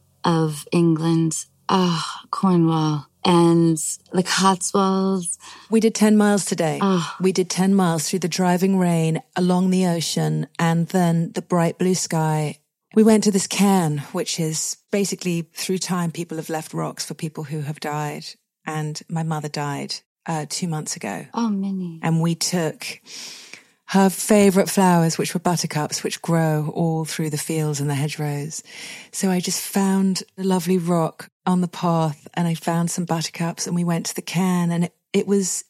of England, Cornwall, and the Cotswolds. We did 10 miles today. Oh. We did 10 miles through the driving rain, along the ocean, and then the bright blue sky. We went to this cairn, which is basically through time people have left rocks for people who have died. And my mother died 2 months ago. Oh, Minnie. And we took her favourite flowers, which were buttercups, which grow all through the fields and the hedgerows. So I just found a lovely rock on the path and I found some buttercups and we went to the cairn and it's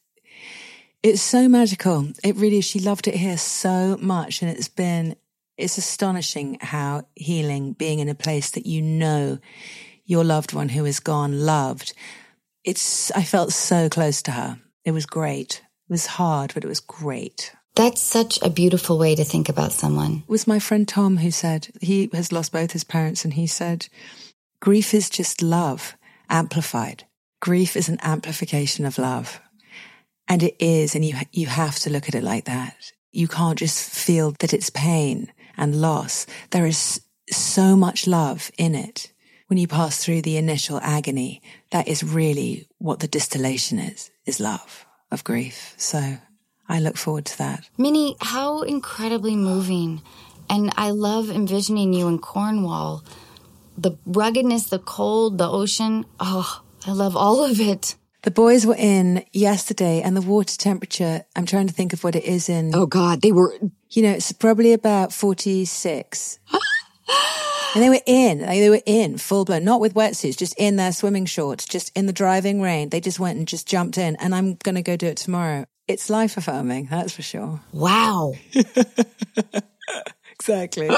so magical. It really is. She loved it here so much. And it's astonishing how healing, being in a place that you know your loved one who is gone loved. I felt so close to her. It was great. It was hard, but it was great. That's such a beautiful way to think about someone. It was my friend Tom who said, he has lost both his parents, and he said, grief is just love amplified. Grief is an amplification of love. And it is, and you have to look at it like that. You can't just feel that it's pain and loss. There is so much love in it. when you pass through the initial agony, that is really what the distillation is love of grief. So I look forward to that. Minnie, how incredibly moving. And I love envisioning you in Cornwall. The ruggedness, the cold, the ocean. Oh, I love all of it. The boys were in yesterday and the water temperature, I'm trying to think of what it is in. Oh, God, they were... You know, it's probably about 46. And they were in full blown, not with wetsuits, just in their swimming shorts, just in the driving rain. They just went and just jumped in, and I'm going to go do it tomorrow. It's life affirming, that's for sure. Wow. Exactly.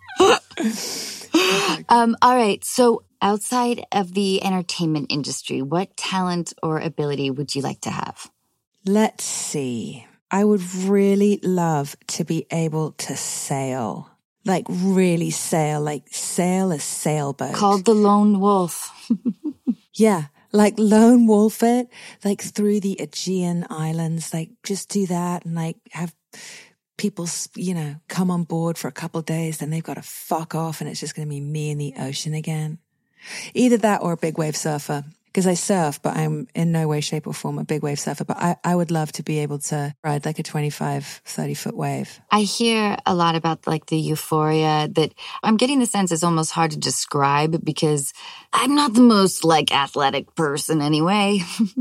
All right. So outside of the entertainment industry, what talent or ability would you like to have? Let's see. I would really love to be able to sail. Like really sail, like sail a sailboat. Called the Lone Wolf. Yeah, like lone wolf it, like through the Aegean Islands, like just do that and like have people, you know, come on board for a couple of days, then they've got to fuck off and it's just going to be me in the ocean again. Either that or a big wave surfer. Because I surf, but I'm in no way, shape or form a big wave surfer. But I would love to be able to ride like a 25, 30-foot wave. I hear a lot about like the euphoria that I'm getting the sense is almost hard to describe because I'm not the most like athletic person anyway.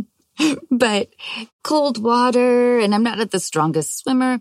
But cold water and I'm not the strongest swimmer.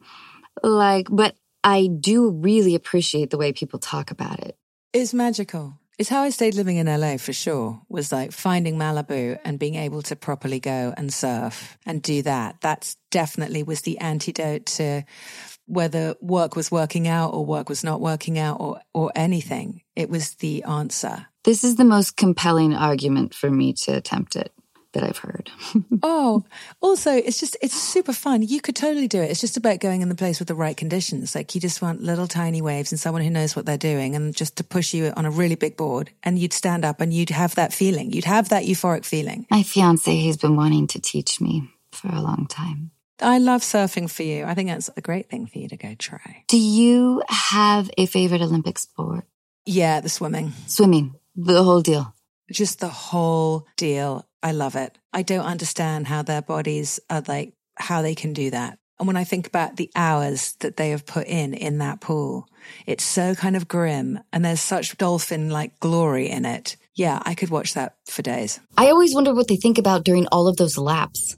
But I do really appreciate the way people talk about it. It's magical. It's how I stayed living in LA for sure, was like finding Malibu and being able to properly go and surf and do that. That's definitely was the antidote to whether work was working out or work was not working out or anything. It was the answer. This is the most compelling argument for me to attempt it that I've heard. Oh, also, it's super fun. You could totally do it. It's just about going in the place with the right conditions. Like you just want little tiny waves and someone who knows what they're doing and just to push you on a really big board and you'd stand up and you'd have that feeling. You'd have that euphoric feeling. My fiance, he's been wanting to teach me for a long time. I love surfing for you. I think that's a great thing for you to go try. Do you have a favorite Olympic sport? Yeah, the swimming. Swimming, the whole deal. Just the whole deal. I love it. I don't understand how their bodies are like, how they can do that. And when I think about the hours that they have put in that pool, it's so kind of grim and there's such dolphin-like glory in it. Yeah, I could watch that for days. I always wonder what they think about during all of those laps.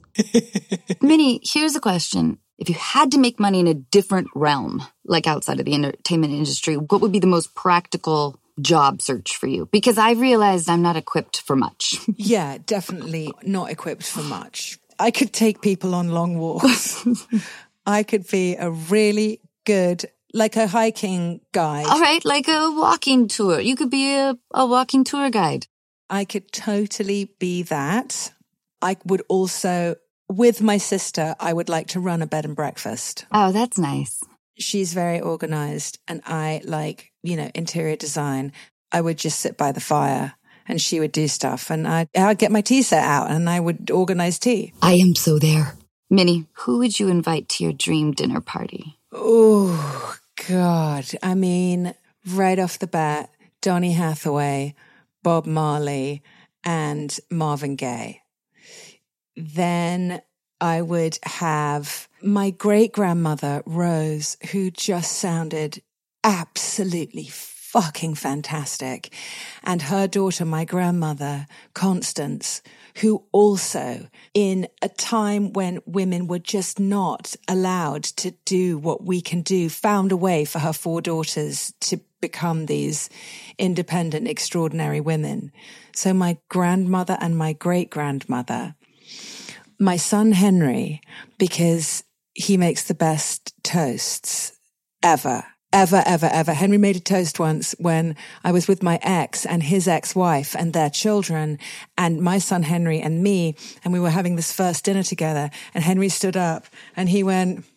Minnie, here's a question. If you had to make money in a different realm, like outside of the entertainment industry, what would be the most practical job search for you? Because I've realized I'm not equipped for much. Yeah, definitely not equipped for much. I could take people on long walks. I could be a really good, like a hiking guide. All right, like a walking tour. You could be a walking tour guide. I could totally be that. I would also, with my sister, I would like to run a bed and breakfast. Oh, that's nice. She's very organized and I like, interior design. I would just sit by the fire and she would do stuff and I'd get my tea set out and I would organize tea. I am so there. Minnie, who would you invite to your dream dinner party? Oh, God. I mean, right off the bat, Donny Hathaway, Bob Marley, and Marvin Gaye. Then I would have my great-grandmother, Rose, who just sounded absolutely fucking fantastic. And her daughter, my grandmother, Constance, who also, in a time when women were just not allowed to do what we can do, found a way for her 4 daughters to become these independent, extraordinary women. So my grandmother and my great-grandmother, my son Henry, because he makes the best toasts ever. Henry made a toast once when I was with my ex and his ex-wife and their children and my son Henry and me, and we were having this first dinner together, and Henry stood up and he went,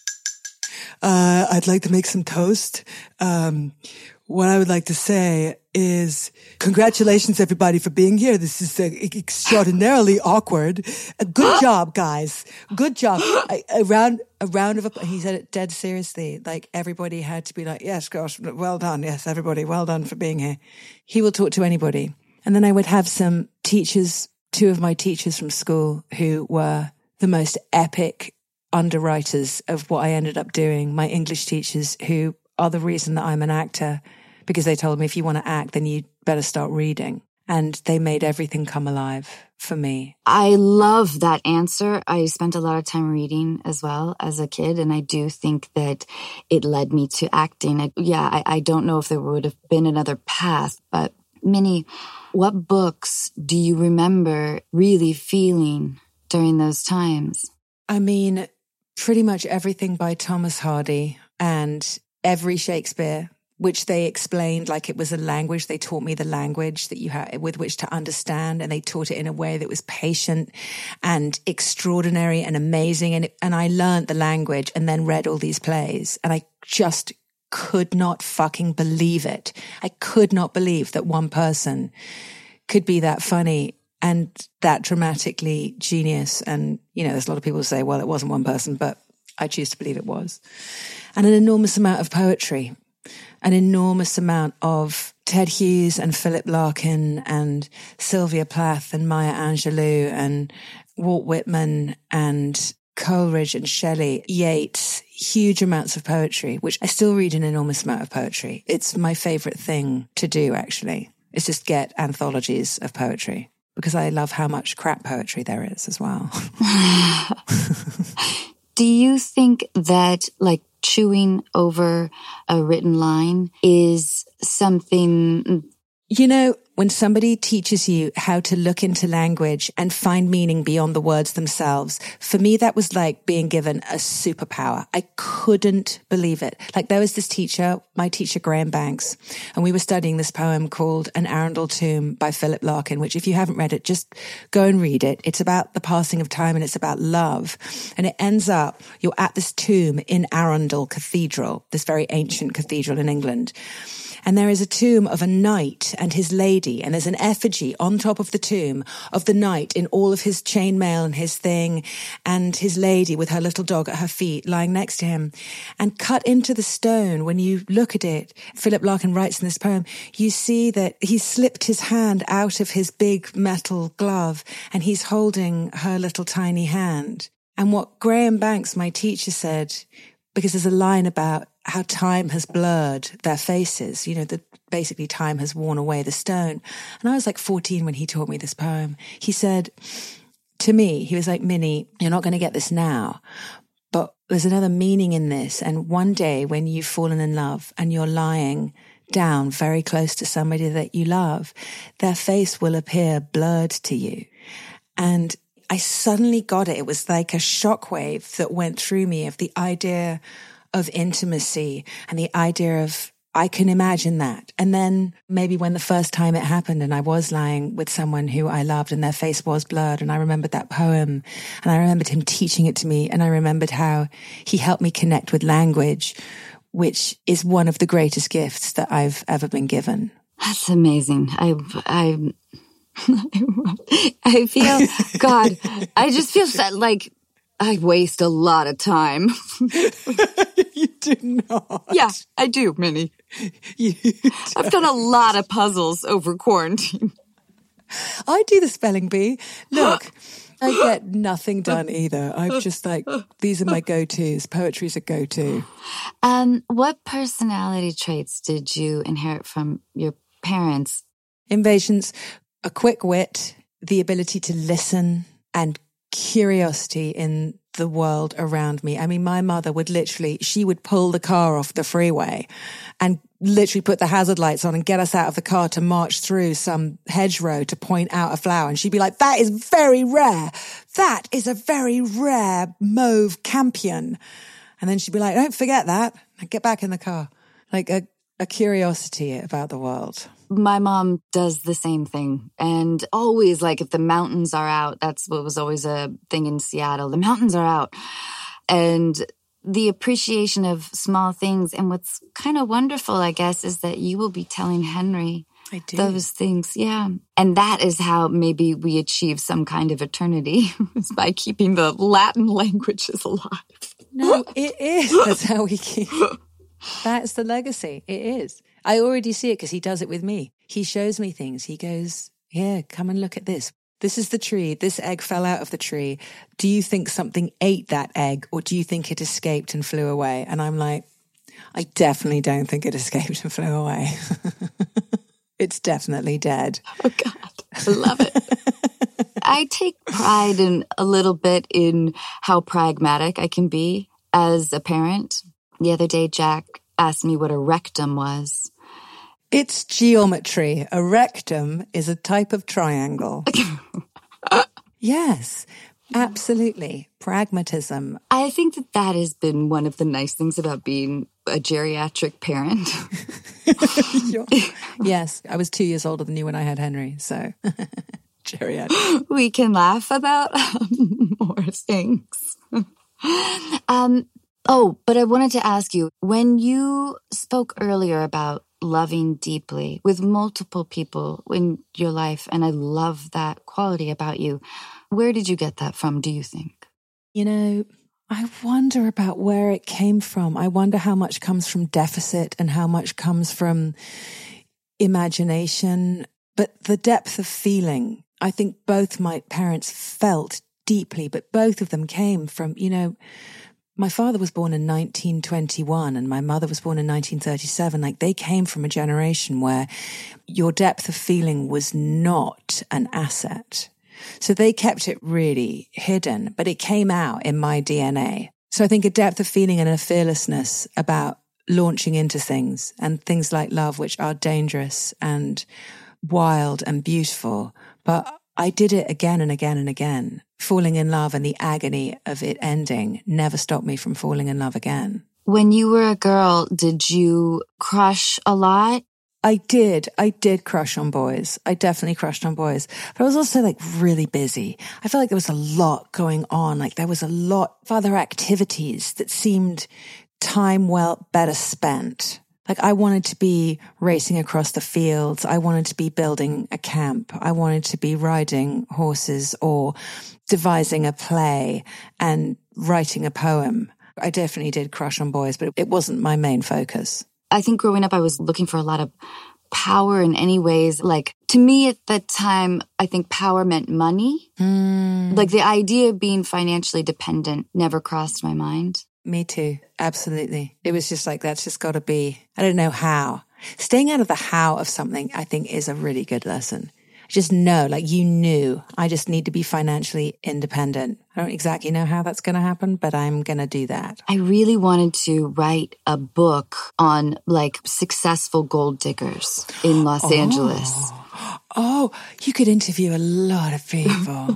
I'd like to make some toast. What I would like to say is congratulations, everybody, for being here. This is extraordinarily awkward. Good job, guys. Good job. A round of applause. He said it dead seriously. Like everybody had to be like, yes, gosh, well done. Yes, everybody, well done for being here. He will talk to anybody. And then I would have some teachers, two of my teachers from school who were the most epic underwriters of what I ended up doing. My English teachers who are the reason that I'm an actor, because they told me if you want to act, then you better start reading. And they made everything come alive for me. I love that answer. I spent a lot of time reading as well as a kid, and I do think that it led me to acting. I don't know if there would have been another path, but Minnie, what books do you remember really feeling during those times? I mean, pretty much everything by Thomas Hardy and every Shakespeare, which they explained like it was a language. They taught me the language that you had with which to understand, and they taught it in a way that was patient and extraordinary and amazing. And I learned the language and then read all these plays, and I just could not fucking believe it. I could not believe that one person could be that funny and that dramatically genius. And, you know, there's a lot of people who say, well, it wasn't one person, but I choose to believe it was. And an enormous amount of poetry. An enormous amount of Ted Hughes and Philip Larkin and Sylvia Plath and Maya Angelou and Walt Whitman and Coleridge and Shelley, Yeats, huge amounts of poetry, which I still read an enormous amount of poetry. It's my favorite thing to do, actually. It's just get anthologies of poetry because I love how much crap poetry there is as well. Do you think that, like, chewing over a written line is something... You know, when somebody teaches you how to look into language and find meaning beyond the words themselves, for me, that was like being given a superpower. I couldn't believe it. Like there was this teacher, my teacher, Graham Banks, and we were studying this poem called An Arundel Tomb by Philip Larkin, which if you haven't read it, just go and read it. It's about the passing of time and it's about love. And it ends up, you're at this tomb in Arundel Cathedral, this very ancient cathedral in England. And there is a tomb of a knight and his lady, and there's an effigy on top of the tomb of the knight in all of his chainmail and his thing, and his lady with her little dog at her feet lying next to him. And cut into the stone, when you look at it, Philip Larkin writes in this poem, you see that he slipped his hand out of his big metal glove and he's holding her little tiny hand. And what Graham Banks, my teacher, said, because there's a line about how time has blurred their faces, you know, that basically time has worn away the stone. And I was like 14 when he taught me this poem. He said to me, he was like, Minnie, you're not going to get this now, but there's another meaning in this. And one day when you've fallen in love and you're lying down very close to somebody that you love, their face will appear blurred to you. And I suddenly got it. It was like a shockwave that went through me of the idea of intimacy and the idea of, I can imagine that. And then maybe when the first time it happened and I was lying with someone who I loved and their face was blurred, and I remembered that poem and I remembered him teaching it to me, and I remembered how he helped me connect with language, which is one of the greatest gifts that I've ever been given. That's amazing. I feel, God, I just feel like I waste a lot of time. You do not. Yeah, I do, Minnie. I've done a lot of puzzles over quarantine. I do the spelling bee. Look, I get nothing done either. I'm just like, these are my go-tos. Poetry's a go-to. What personality traits did you inherit from your parents? Invasions, a quick wit, the ability to listen, and curiosity in the world around me. I mean, my mother would she would pull the car off the freeway and literally put the hazard lights on and get us out of the car to march through some hedgerow to point out a flower. And she'd be like, that is very rare. That is a very rare mauve campion. And then she'd be like, don't forget that. And get back in the car. Like a curiosity about the world. My mom does the same thing. And always, like, if the mountains are out, that's what was always a thing in Seattle. The mountains are out. And the appreciation of small things. And what's kind of wonderful, I guess, is that you will be telling Henry those things. Yeah. And that is how maybe we achieve some kind of eternity, is by keeping the Latin languages alive. No, it is. That's how we keep. That's the legacy. It is. I already see it because he does it with me. he shows me things. He goes, here, come and look at this. This is the tree. This egg fell out of the tree. Do you think something ate that egg, or do you think it escaped and flew away? And I'm like, I definitely don't think it escaped and flew away. It's definitely dead. Oh, God. I love it. I take pride in a little bit in how pragmatic I can be as a parent. The other day, Jack asked me what a rectum was. It's geometry. A rectum is a type of triangle. Yes, absolutely. Pragmatism. I think that has been one of the nice things about being a geriatric parent. Yes, I was 2 years older than you when I had Henry, so geriatric. We can laugh about more things. But I wanted to ask you, when you spoke earlier about loving deeply with multiple people in your life, and I love that quality about you, where did you get that from, do you think? You know, I wonder about where it came from. I wonder how much comes from deficit and how much comes from imagination. But the depth of feeling, I think both my parents felt deeply, but both of them came from, you know, my father was born in 1921 and my mother was born in 1937. Like, they came from a generation where your depth of feeling was not an asset. So they kept it really hidden, but it came out in my DNA. So I think a depth of feeling and a fearlessness about launching into things, and things like love, which are dangerous and wild and beautiful. But I did it again and again and again. Falling in love and the agony of it ending never stopped me from falling in love again. When you were a girl, did you crush a lot? I did crush on boys. I definitely crushed on boys. But I was also like really busy. I felt like there was a lot going on. Like, there was a lot of other activities that seemed time well better spent. Like, I wanted to be racing across the fields. I wanted to be building a camp. I wanted to be riding horses or devising a play and writing a poem. I definitely did crush on boys, but it wasn't my main focus. I think growing up, I was looking for a lot of power in any ways. Like, to me at that time, I think power meant money. Like, the idea of being financially dependent never crossed my mind. Me too. Absolutely. It was just like, that's just got to be, I don't know how. Staying out of the how of something, I think, is a really good lesson. Just know, like, you knew, I just need to be financially independent. I don't exactly know how that's going to happen, but I'm going to do that. I really wanted to write a book on, like, successful gold diggers in Los Angeles. Oh, you could interview a lot of people.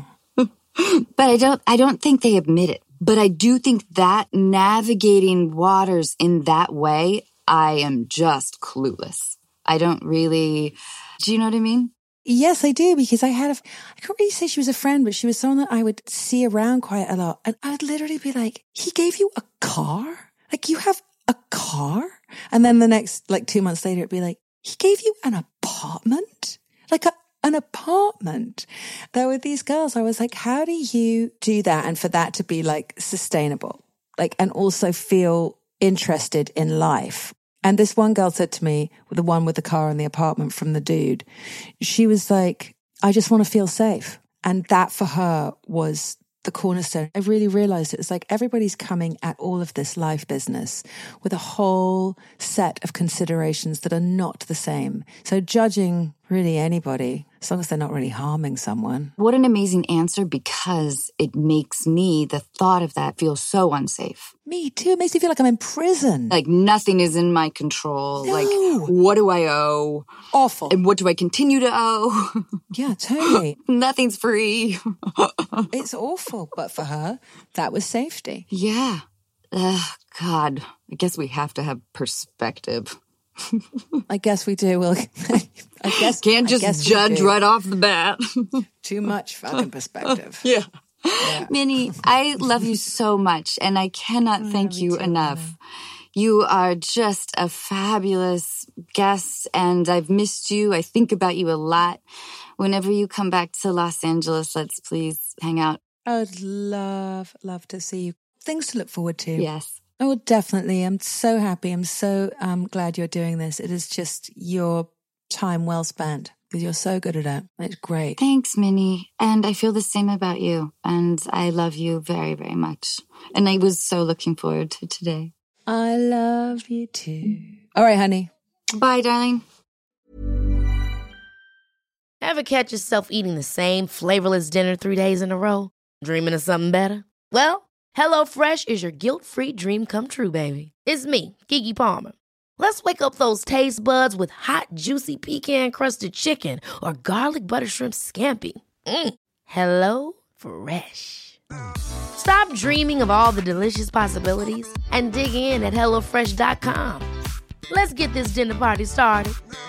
But I don't think they admit it. But I do think that navigating waters in that way, I am just clueless. I don't really, do you know what I mean? Yes, I do, because I can't really say she was a friend, but she was someone that I would see around quite a lot. And I would literally be like, he gave you a car? Like, you have a car? And then the next, 2 months later, it'd be like, he gave you an apartment? Like an apartment. There were these girls, I was like, how do you do that? And for that to be sustainable, and also feel interested in life. And this one girl said to me, the one with the car and the apartment from the dude, she was like, I just want to feel safe. And that for her was the cornerstone. I really realized it was like everybody's coming at all of this life business with a whole set of considerations that are not the same. So judging really anybody, as long as they're not really harming someone. What an amazing answer, because it makes me, the thought of that, feel so unsafe. Me too. It makes me feel like I'm in prison. Like, nothing is in my control. No. Like, what do I owe? Awful. And what do I continue to owe? Yeah, totally. Nothing's free. It's awful. But for her, that was safety. Yeah. God, I guess we have to have perspective. I guess we do. Well, I guess can't just judge right off the bat. Too much fucking perspective. Yeah. Minnie, I love you so much, and I cannot thank you enough. You are just a fabulous guest, and I've missed you. I think about you a lot. Whenever you come back to Los Angeles, let's please hang out. I would love to see you. Things to look forward to. Yes. Oh, well, definitely. I'm so happy. I'm so glad you're doing this. It is just, you're time well spent because you're so good at it. It's great. Thanks, Minnie. And I feel the same about you. And I love you very, very much. And I was so looking forward to today. I love you too. All right, honey. Bye, darling. Ever catch yourself eating the same flavorless dinner 3 days in a row? Dreaming of something better? Well, HelloFresh is your guilt-free dream come true, baby. It's me, Keke Palmer. Let's wake up those taste buds with hot, juicy pecan-crusted chicken or garlic butter shrimp scampi. Hello Fresh. Stop dreaming of all the delicious possibilities and dig in at HelloFresh.com. Let's get this dinner party started.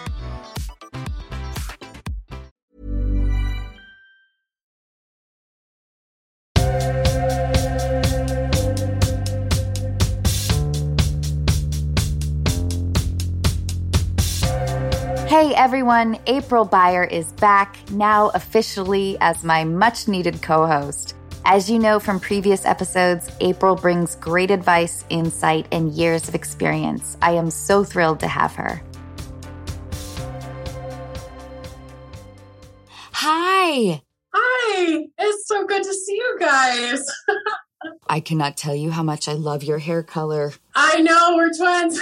Hey everyone, April Beyer is back, now officially as my much-needed co-host. As you know from previous episodes, April brings great advice, insight, and years of experience. I am so thrilled to have her. Hi! Hi! It's so good to see you guys. I cannot tell you how much I love your hair color. I know, we're twins.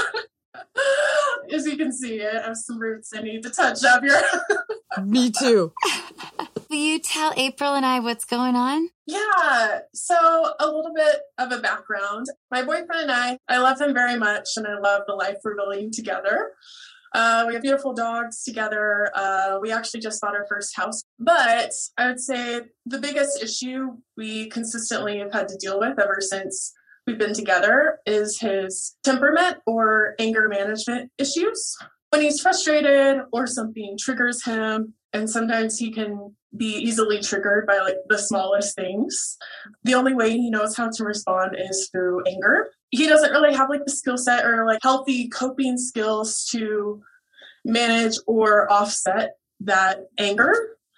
As you can see, I have some roots I need to touch up here. Me too. Will you tell April and I what's going on? Yeah, so a little bit of a background. My boyfriend and I love him very much, and I love the life we're building together. We have beautiful dogs together. We actually just bought our first house. But I would say the biggest issue we consistently have had to deal with ever since we've been together is his temperament or anger management issues. When he's frustrated or something triggers him, and sometimes he can be easily triggered by like the smallest things, the only way he knows how to respond is through anger. He doesn't really have like the skill set or like healthy coping skills to manage or offset that anger.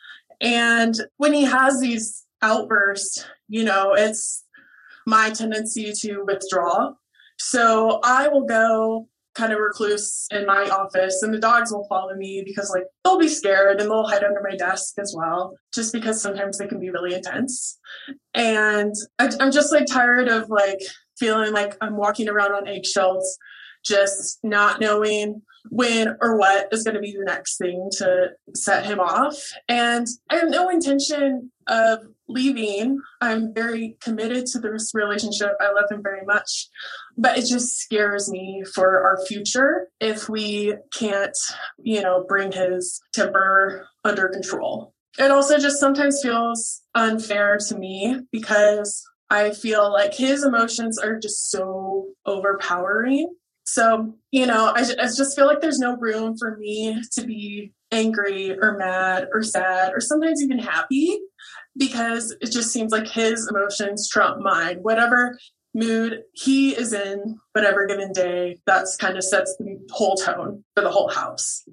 And when he has these outbursts, it's my tendency to withdraw. So I will go kind of recluse in my office, and the dogs will follow me because like they'll be scared and they'll hide under my desk as well, just because sometimes they can be really intense. And I'm just like tired of like feeling like I'm walking around on eggshells, just not knowing when or what is going to be the next thing to set him off. And I have no intention of leaving. I'm very committed to this relationship. I love him very much, but it just scares me for our future if we can't, bring his temper under control. It also just sometimes feels unfair to me because I feel like his emotions are just so overpowering. So, I just feel like there's no room for me to be angry or mad or sad or sometimes even happy, because it just seems like his emotions trump mine. Whatever mood he is in, whatever given day, that's kind of sets the whole tone for the whole house,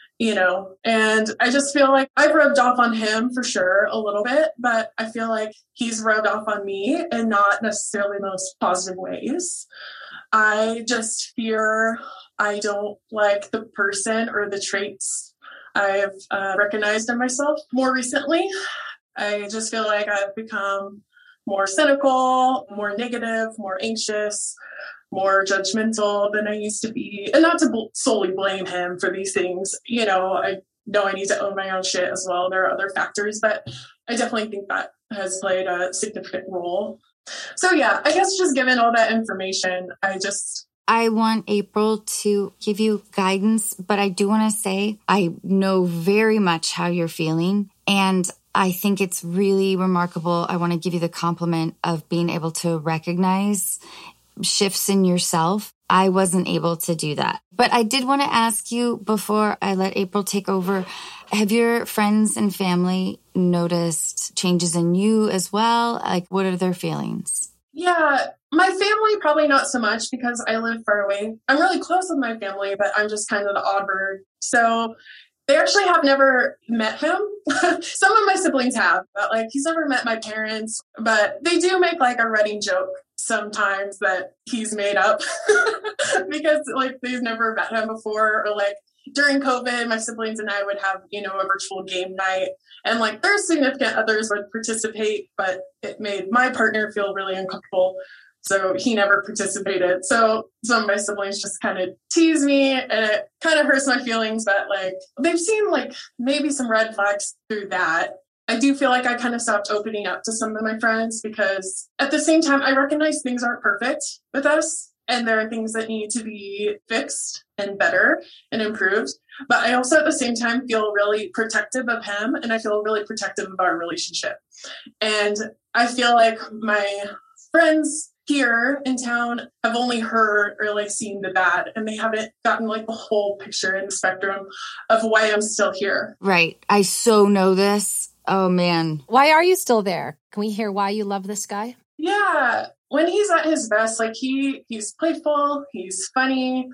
and I just feel like I've rubbed off on him for sure a little bit, but I feel like he's rubbed off on me and not necessarily the most positive ways. I just fear I don't like the person or the traits I've recognized in myself more recently. I just feel like I've become more cynical, more negative, more anxious, more judgmental than I used to be. And not to solely blame him for these things. I know I need to own my own shit as well. There are other factors, but I definitely think that has played a significant role. So yeah, I guess just given all that information, I want April to give you guidance, but I do want to say I know very much how you're feeling, and I think it's really remarkable. I want to give you the compliment of being able to recognize shifts in yourself. I wasn't able to do that. But I did want to ask you before I let April take over, have your friends and family noticed changes in you as well? Like, what are their feelings? Yeah, my family probably not so much because I live far away. I'm really close with my family, but I'm just kind of the odd bird. So they actually have never met him. Some of my siblings have, but like he's never met my parents. But they do make like a running joke sometimes that he's made up because like they've never met him before, or like during COVID, my siblings and I would have, a virtual game night, and like their significant others would participate, but it made my partner feel really uncomfortable. So he never participated. So some of my siblings just kind of tease me, and it kind of hurts my feelings that like they've seen like maybe some red flags through that. I do feel like I kind of stopped opening up to some of my friends because at the same time, I recognize things aren't perfect with us and there are things that need to be fixed and better and improved. But I also at the same time feel really protective of him, and I feel really protective of our relationship. And I feel like my friends here in town have only heard or like seen the bad, and they haven't gotten like the whole picture and the spectrum of why I'm still here. Right. I so know this. Oh man. Why are you still there? Can we hear why you love this guy? Yeah. When he's at his best, like he's playful, he's funny,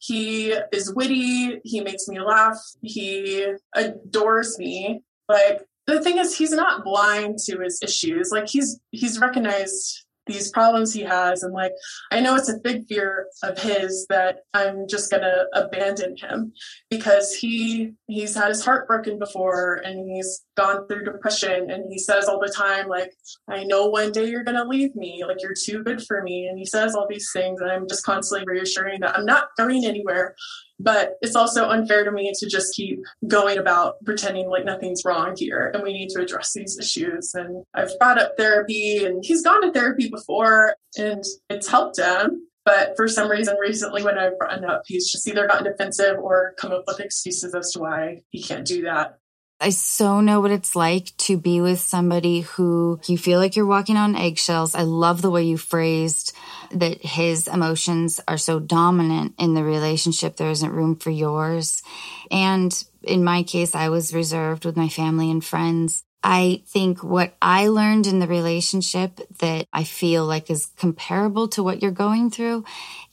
he is witty, he makes me laugh, he adores me. Like the thing is, he's not blind to his issues. Like he's recognized these problems he has. And like, I know it's a big fear of his that I'm just going to abandon him because he's had his heart broken before and he's gone through depression. And he says all the time, like, I know one day you're going to leave me. Like, you're too good for me. And he says all these things. And I'm just constantly reassuring that I'm not going anywhere. But it's also unfair to me to just keep going about pretending like nothing's wrong here. And we need to address these issues. And I've brought up therapy, and he's gone to therapy before and it's helped him. But for some reason recently when I've brought it up, he's just either gotten defensive or come up with excuses as to why he can't do that. I so know what it's like to be with somebody who you feel like you're walking on eggshells. I love the way you phrased that his emotions are so dominant in the relationship. There isn't room for yours. And in my case, I was reserved with my family and friends. I think what I learned in the relationship that I feel like is comparable to what you're going through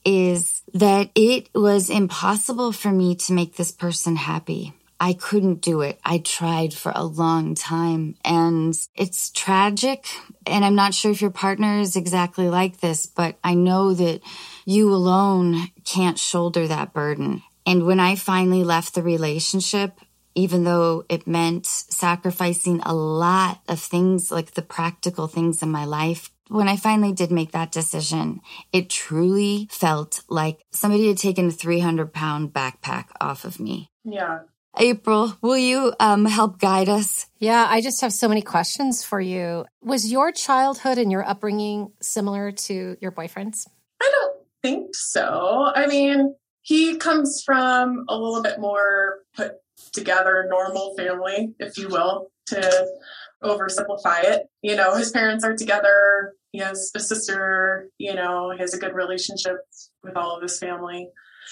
is that it was impossible for me to make this person happy. I couldn't do it. I tried for a long time, and it's tragic. And I'm not sure if your partner is exactly like this, but I know that you alone can't shoulder that burden. And when I finally left the relationship, even though it meant sacrificing a lot of things, like the practical things in my life, when I finally did make that decision, it truly felt like somebody had taken a 300-pound backpack off of me. Yeah. April, will you help guide us? Yeah, I just have so many questions for you. Was your childhood and your upbringing similar to your boyfriend's? I don't think so. I mean, he comes from a little bit more put together normal family, if you will, to oversimplify it. You know, his parents are together. He has a sister, he has a good relationship with all of his family.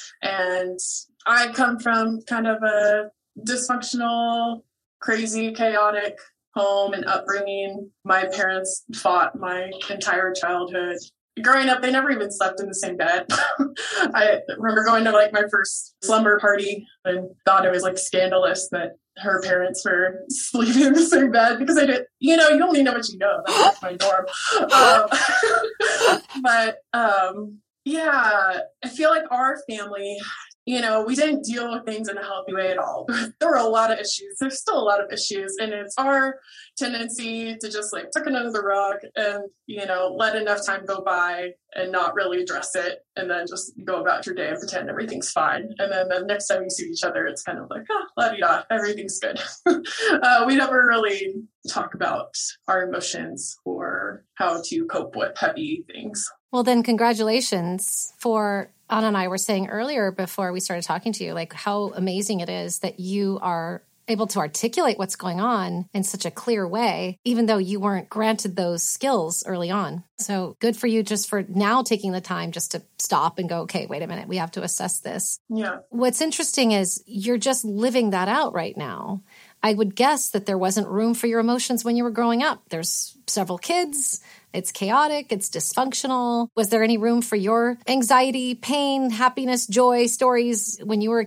And I come from kind of a dysfunctional, crazy, chaotic home and upbringing. My parents fought my entire childhood. Growing up, they never even slept in the same bed. I remember going to like my first slumber party and thought it was like scandalous that her parents were sleeping in the same bed because I didn't, you only know what you know. That's my norm. Yeah, I feel like our family, we didn't deal with things in a healthy way at all. There were a lot of issues. There's still a lot of issues. And it's our tendency to just like tuck it under the rug and, let enough time go by and not really address it. And then just go about your day and pretend everything's fine. And then the next time you see each other, it's kind of like, la-di-da, everything's good. We never really talk about our emotions or how to cope with heavy things. Well, then congratulations for Anna and I were saying earlier before we started talking to you, like how amazing it is that you are able to articulate what's going on in such a clear way, even though you weren't granted those skills early on. So good for you just for now taking the time just to stop and go, okay, wait a minute, we have to assess this. Yeah. What's interesting is you're just living that out right now. I would guess that there wasn't room for your emotions when you were growing up. There's several kids. It's chaotic. It's dysfunctional. Was there any room for your anxiety, pain, happiness, joy stories when you were a kid?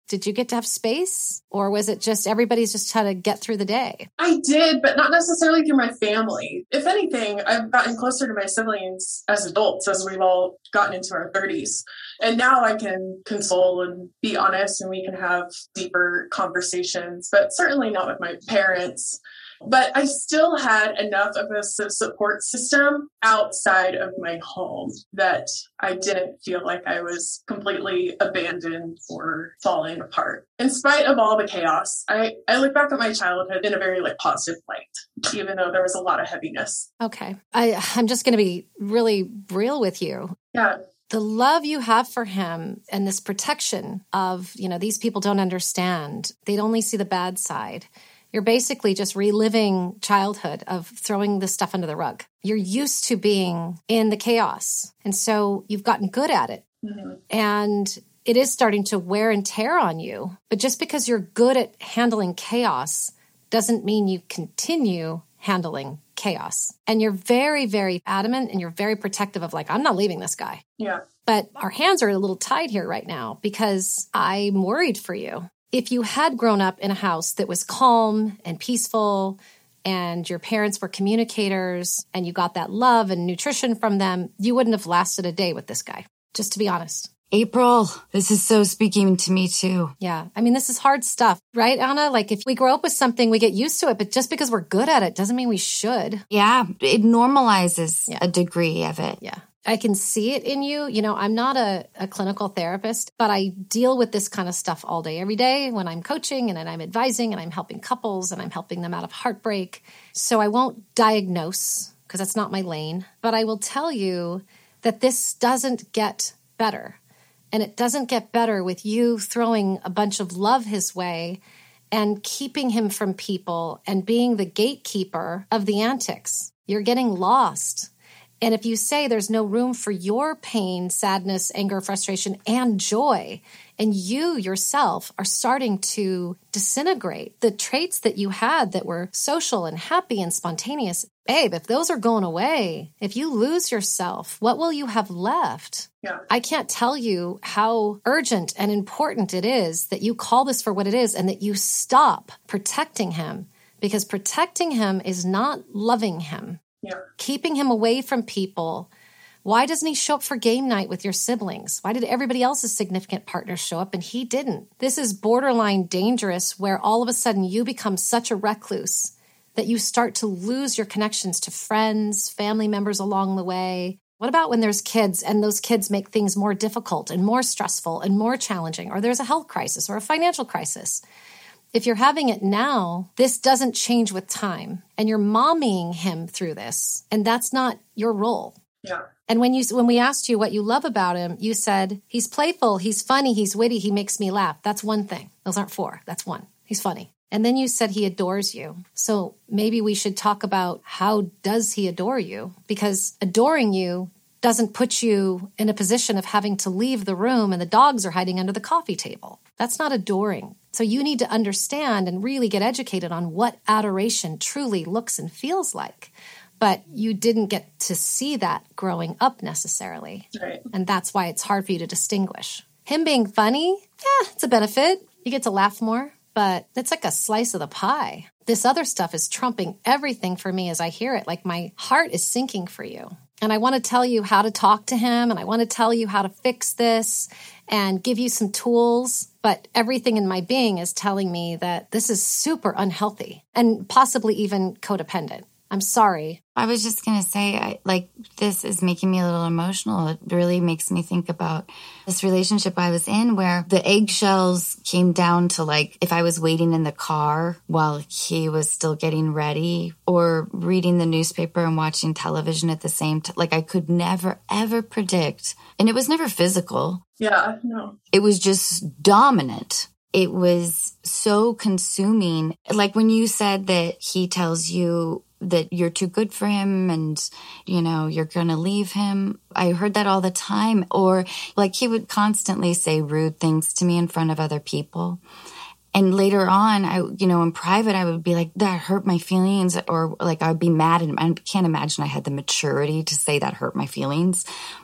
Did you get to have space? Or was it just everybody's just trying to get through the day? I did, but not necessarily through my family. If anything, I've gotten closer to my siblings as adults, as we've all gotten into our 30s. And now I can console and be honest, and we can have deeper conversations, but certainly not with my parents. But I still had enough of a support system outside of my home that I didn't feel like I was completely abandoned or falling apart. In spite of all the chaos, I look back at my childhood in a very positive light, even though there was a lot of heaviness. Okay. I'm just going to be really real with you. Yeah. The love you have for him and this protection of, these people don't understand. They'd only see the bad side. You're basically just reliving childhood of throwing this stuff under the rug. You're used to being in the chaos. And so you've gotten good at it. Mm-hmm. And it is starting to wear and tear on you. But just because you're good at handling chaos doesn't mean you continue handling chaos. And you're very, very adamant and you're very protective of I'm not leaving this guy. Yeah. But our hands are a little tied here right now because I'm worried for you. If you had grown up in a house that was calm and peaceful and your parents were communicators and you got that love and nutrition from them, you wouldn't have lasted a day with this guy, just to be honest. April, this is so speaking to me too. Yeah. I mean, this is hard stuff, right, Anna? If we grow up with something, we get used to it, but just because we're good at it doesn't mean we should. Yeah. It normalizes a degree of it. Yeah. I can see it in you. I'm not a clinical therapist, but I deal with this kind of stuff all day, every day when I'm coaching and I'm advising and I'm helping couples and I'm helping them out of heartbreak. So I won't diagnose because that's not my lane, but I will tell you that this doesn't get better. And it doesn't get better with you throwing a bunch of love his way and keeping him from people and being the gatekeeper of the antics. You're getting lost. And if you say there's no room for your pain, sadness, anger, frustration, and joy, and you yourself are starting to disintegrate, the traits that you had that were social and happy and spontaneous, babe, if those are going away, if you lose yourself, what will you have left? Yeah. I can't tell you how urgent and important it is that you call this for what it is and that you stop protecting him, because protecting him is not loving him. Yeah. Keeping him away from people. Why doesn't he show up for game night with your siblings? Why did everybody else's significant partners show up and he didn't? This is borderline dangerous, where all of a sudden you become such a recluse that you start to lose your connections to friends, family members along the way. What about when there's kids and those kids make things more difficult and more stressful and more challenging, or there's a health crisis or a financial crisis? If you're having it now, this doesn't change with time, and you're mommying him through this, and that's not your role. Yeah. And when we asked you what you love about him, you said, he's playful, he's funny, he's witty, he makes me laugh. That's one thing. Those aren't four. That's one. He's funny. And then you said he adores you. So maybe we should talk about, how does he adore you? Because adoring you doesn't put you in a position of having to leave the room and the dogs are hiding under the coffee table. That's not adoring. So you need to understand and really get educated on what adoration truly looks and feels like. But you didn't get to see that growing up necessarily. Right. And that's why it's hard for you to distinguish. Him being funny, it's a benefit. You get to laugh more, but it's like a slice of the pie. This other stuff is trumping everything for me as I hear it. My heart is sinking for you. And I want to tell you how to talk to him, and I want to tell you how to fix this and give you some tools. But everything in my being is telling me that this is super unhealthy and possibly even codependent. I'm sorry. I was just going to say, this is making me a little emotional. It really makes me think about this relationship I was in where the eggshells came down to if I was waiting in the car while he was still getting ready, or reading the newspaper and watching television at the same time. I could never, ever predict. And it was never physical. Yeah, no. It was just dominant. It was so consuming. When you said that he tells you that you're too good for him and, you're going to leave him. I heard that all the time. Or he would constantly say rude things to me in front of other people. And later on, in private, I would be like, that hurt my feelings, or I would be mad. And I can't imagine I had the maturity to say that hurt my feelings.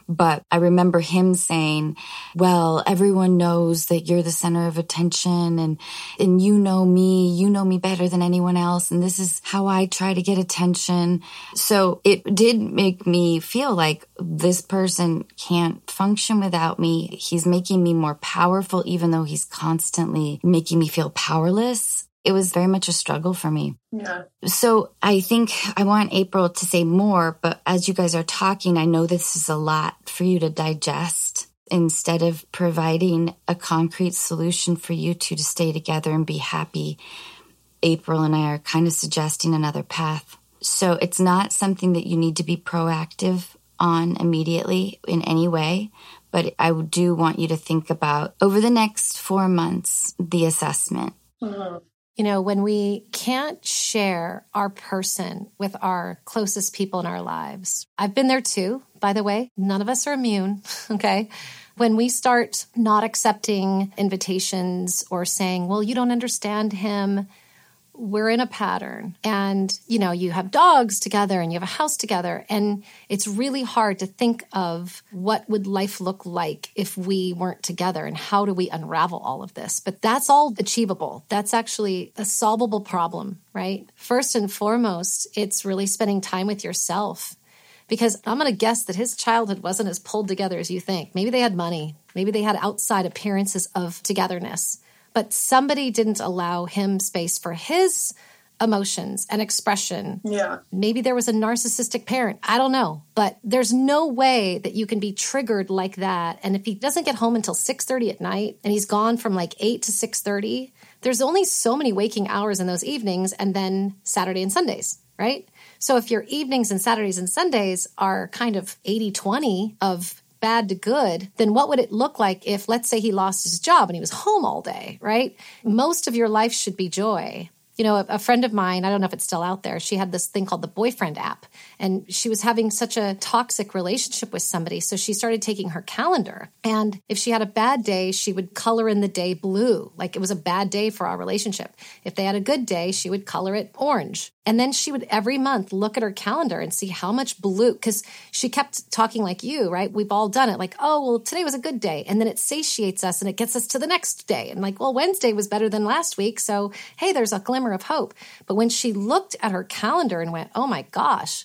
But I remember him saying, well, everyone knows that you're the center of attention and you know me better than anyone else. And this is how I try to get attention. So it did make me feel like this person can't function without me. He's making me more powerful, even though he's constantly making me feel powerless. It was very much a struggle for me. Yeah. So I think I want April to say more, but as you guys are talking, I know this is a lot for you to digest. Instead of providing a concrete solution for you two to stay together and be happy, April and I are kind of suggesting another path. So it's not something that you need to be proactive on immediately in any way, but I do want you to think about over the next 4 months, the assessment. Mm-hmm. You know, when we can't share our person with our closest people in our lives, I've been there too, by the way. None of us are immune, okay? When we start not accepting invitations or saying, well, you don't understand him, we're in a pattern. And, you know, you have dogs together and you have a house together. And it's really hard to think of what would life look like if we weren't together and how do we unravel all of this. But that's all achievable. That's actually a solvable problem, right? First and foremost, it's really spending time with yourself. Because I'm going to guess that his childhood wasn't as pulled together as you think. Maybe they had money. Maybe they had outside appearances of togetherness. But somebody didn't allow him space for his emotions and expression. Yeah. Maybe there was a narcissistic parent. I don't know. But there's no way that you can be triggered like that. And if he doesn't get home until 6:30 at night and he's gone from like 8 to 6:30, there's only so many waking hours in those evenings and then Saturday and Sundays, right? So if your evenings and Saturdays and Sundays are kind of 80-20 of bad to good, then what would it look like if, let's say, he lost his job and he was home all day, right? Most of your life should be joy. You know, a friend of mine, I don't know if it's still out there, she had this thing called the boyfriend app, and she was having such a toxic relationship with somebody, so she started taking her calendar. And if she had a bad day, she would color in the day blue, like it was a bad day for our relationship. If they had a good day, she would color it orange. And then she would every month look at her calendar and see how much blue, because she kept talking like you, right? We've all done it. Like, oh, well, today was a good day. And then it satiates us and it gets us to the next day. And like, well, Wednesday was better than last week. So, hey, there's a glimmer of hope. But when she looked at her calendar and went, oh my gosh,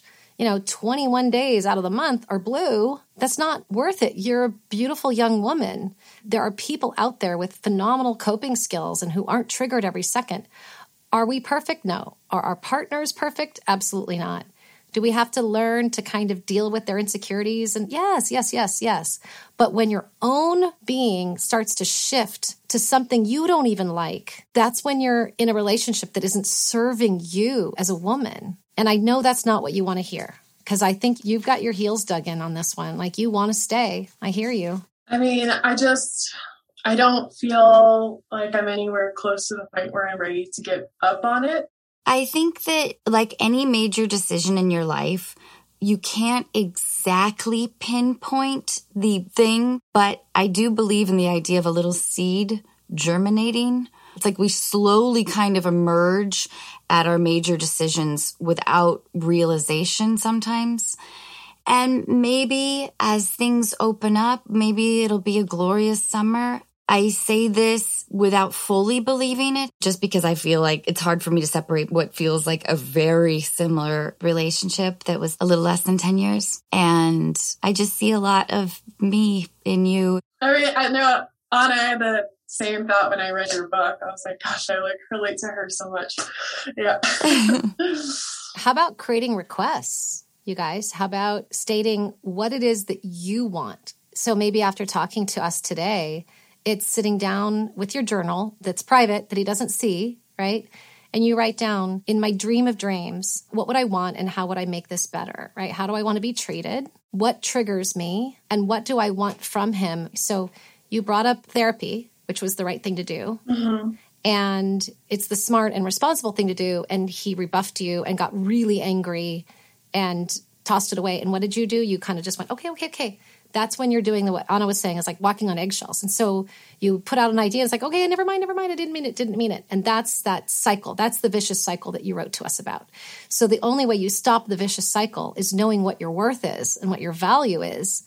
21 days out of the month are blue, that's not worth it. You're a beautiful young woman. There are people out there with phenomenal coping skills and who aren't triggered every second. Are we perfect? No. Are our partners perfect? Absolutely not. Do we have to learn to kind of deal with their insecurities? And yes. But when your own being starts to shift to something you don't even like, that's when you're in a relationship that isn't serving you as a woman. And I know that's not what you want to hear, because I think you've got your heels dug in on this one. Like, you want to stay. I hear you. I mean, I don't feel like I'm anywhere close to the point where I'm ready to give up on it. I think that, like any major decision in your life, you can't exactly pinpoint the thing, but I do believe in the idea of a little seed germinating. It's like we slowly kind of emerge at our major decisions without realization sometimes. And maybe as things open up, maybe it'll be a glorious summer. I say this without fully believing it, just because I feel like it's hard for me to separate what feels like a very similar relationship that was a little less than 10 years. And I just see a lot of me in you. I mean, I know, Anna, I had the same thought when I read your book. I was like, gosh, I relate to her so much. Yeah. How about creating requests, you guys? How about stating what it is that you want? So maybe after talking to us today, it's sitting down with your journal that's private, that he doesn't see, right? And you write down, in my dream of dreams, what would I want and how would I make this better, right? How do I want to be treated? What triggers me? And what do I want from him? So you brought up therapy, which was the right thing to do. Mm-hmm. And it's the smart and responsible thing to do. And he rebuffed you and got really angry and tossed it away. And what did you do? You kind of just went, okay. That's when you're doing what Anna was saying, is like walking on eggshells. And so you put out an idea. It's like, okay, never mind. I didn't mean it. And that's that cycle. That's the vicious cycle that you wrote to us about. So the only way you stop the vicious cycle is knowing what your worth is and what your value is.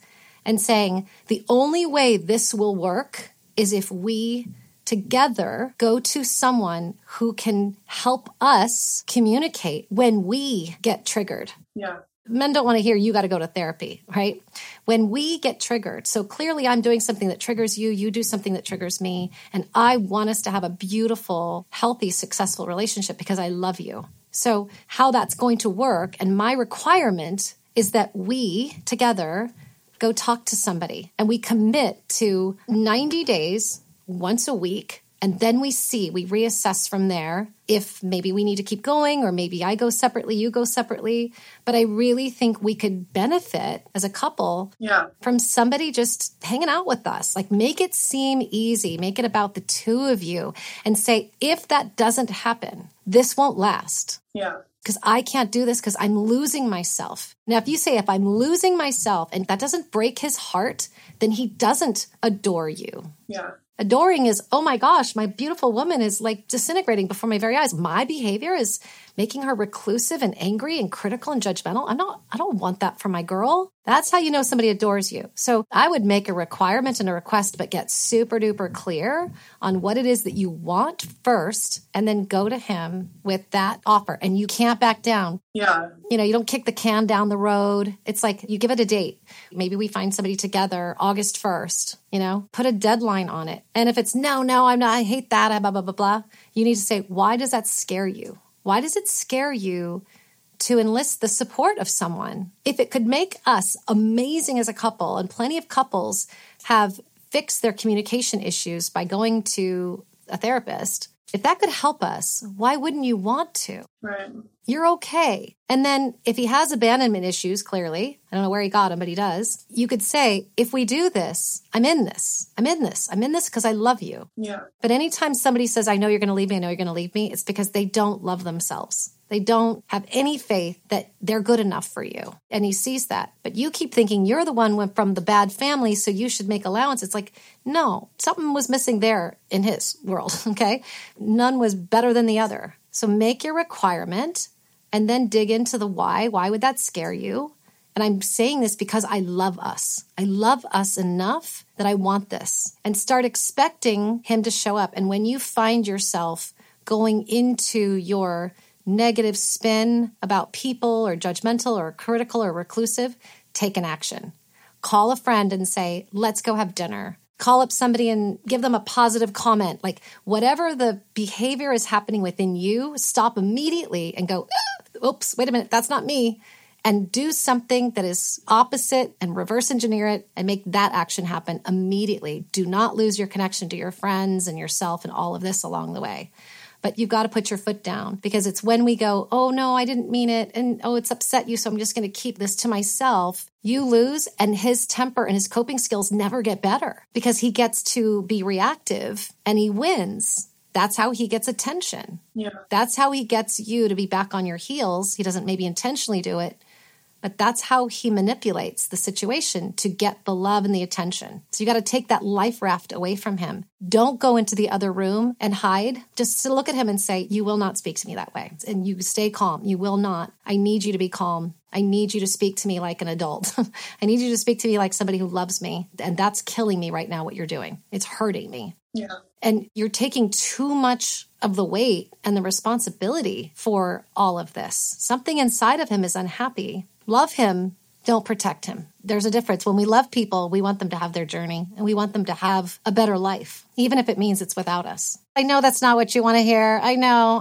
and saying, the only way this will work is if we together go to someone who can help us communicate when we get triggered. Yeah. Men don't want to hear you got to go to therapy, right? When we get triggered. So clearly I'm doing something that triggers you, you do something that triggers me, and I want us to have a beautiful, healthy, successful relationship because I love you. So how that's going to work, and my requirement is that we together go talk to somebody and we commit to 90 days, once a week, and then we reassess from there if maybe we need to keep going or maybe I go separately, you go separately. But I really think we could benefit as a couple from somebody just hanging out with us. Like, make it seem easy, make it about the two of you, and say, if that doesn't happen, this won't last. Yeah. Because I can't do this because I'm losing myself. Now, if you say, if I'm losing myself and that doesn't break his heart, then he doesn't adore you. Yeah. Adoring is, oh my gosh, my beautiful woman is like disintegrating before my very eyes. My behavior is making her reclusive and angry and critical and judgmental. I don't want that for my girl. That's how you know somebody adores you. So I would make a requirement and a request, but get super duper clear on what it is that you want first, and then go to him with that offer. And you can't back down. Yeah. You know, you don't kick the can down the road. It's like you give it a date. Maybe we find somebody together August 1st, you know, put a deadline on it. And if it's no, I'm not, I hate that, blah, blah, blah, blah, you need to say, why does that scare you? Why does it scare you to enlist the support of someone? If it could make us amazing as a couple, and plenty of couples have fixed their communication issues by going to a therapist, if that could help us, why wouldn't you want to? Right. You're okay. And then if he has abandonment issues, clearly, I don't know where he got them, but he does, you could say, if we do this, I'm in this. I'm in this. I'm in this because I love you. Yeah. But anytime somebody says, I know you're going to leave me, I know you're going to leave me, it's because they don't love themselves. They don't have any faith that they're good enough for you. And he sees that. But you keep thinking you're the one went from the bad family, so you should make allowance. It's like, no, something was missing there in his world, okay? None was better than the other. So make your requirement and then dig into the why. Why would that scare you? And I'm saying this because I love us. I love us enough that I want this. And start expecting him to show up. And when you find yourself going into your negative spin about people or judgmental or critical or reclusive, take an action. Call a friend and say, let's go have dinner. Call up somebody and give them a positive comment. Like, whatever the behavior is happening within you, stop immediately and go, oops, wait a minute, that's not me. And do something that is opposite and reverse engineer it and make that action happen immediately. Do not lose your connection to your friends and yourself and all of this along the way. But you've got to put your foot down, because it's when we go, oh, no, I didn't mean it. And, oh, it's upset you, so I'm just going to keep this to myself. You lose, and his temper and his coping skills never get better because he gets to be reactive and he wins. That's how he gets attention. Yeah. That's how he gets you to be back on your heels. He doesn't maybe intentionally do it, but that's how he manipulates the situation to get the love and the attention. So you got to take that life raft away from him. Don't go into the other room and hide. Just to look at him and say, you will not speak to me that way. And you stay calm. You will not. I need you to be calm. I need you to speak to me like an adult. I need you to speak to me like somebody who loves me. And that's killing me right now, what you're doing. It's hurting me. Yeah. And you're taking too much of the weight and the responsibility for all of this. Something inside of him is unhappy. Love him, don't protect him. There's a difference. When we love people, we want them to have their journey and we want them to have a better life, even if it means it's without us. I know that's not what you want to hear. I know.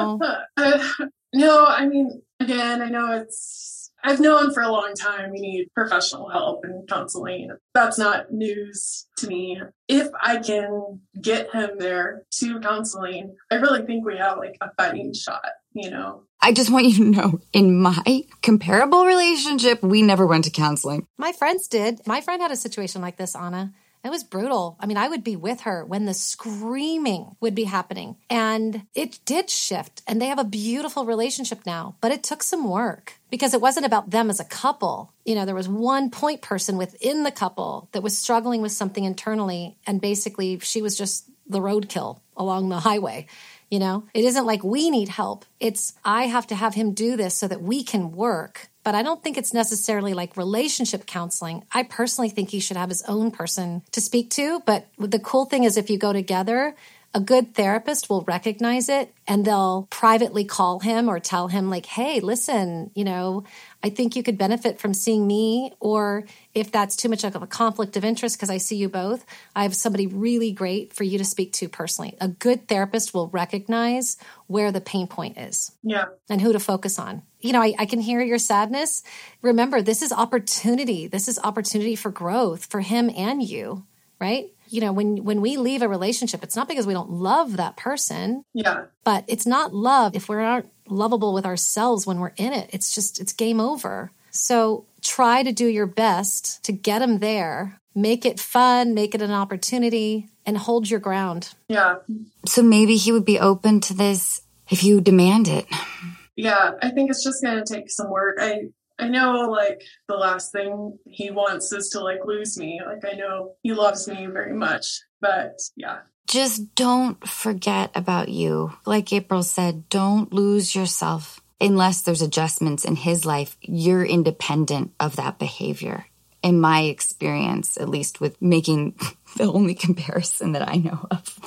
No, I mean, again, I know I've known for a long time we need professional help and counseling. That's not news to me. If I can get him there to counseling, I really think we have like a fighting shot, you know? I just want you to know, in my comparable relationship, we never went to counseling. My friends did. My friend had a situation like this, Anna. It was brutal. I mean, I would be with her when the screaming would be happening. And it did shift. And they have a beautiful relationship now. But it took some work because it wasn't about them as a couple. You know, there was one point person within the couple that was struggling with something internally. And basically, she was just the roadkill along the highway. You know, it isn't like we need help. It's I have to have him do this so that we can work but I don't think it's necessarily like relationship counseling. I personally think he should have his own person to speak to. But the cool thing is if you go together, a good therapist will recognize it and they'll privately call him or tell him like, hey, listen, I think you could benefit from seeing me. Or if that's too much of a conflict of interest, because I see you both, I have somebody really great for you to speak to personally. A good therapist will recognize where the pain point is. Yeah. And who to focus on. I can hear your sadness. Remember, this is opportunity. This is opportunity for growth for him and you, right? When we leave a relationship, it's not because we don't love that person. Yeah. But it's not love if we aren't lovable with ourselves when we're in it. It's game over. So try to do your best to get him there. Make it fun, make it an opportunity, and hold your ground. Yeah. So maybe he would be open to this if you demand it. Yeah, I think it's just going to take some work. I know, like, the last thing he wants is to, like, lose me. Like, I know he loves me very much, but yeah. Just don't forget about you. Like April said, don't lose yourself. Unless there's adjustments in his life, you're independent of that behavior. In my experience, at least with making the only comparison that I know of.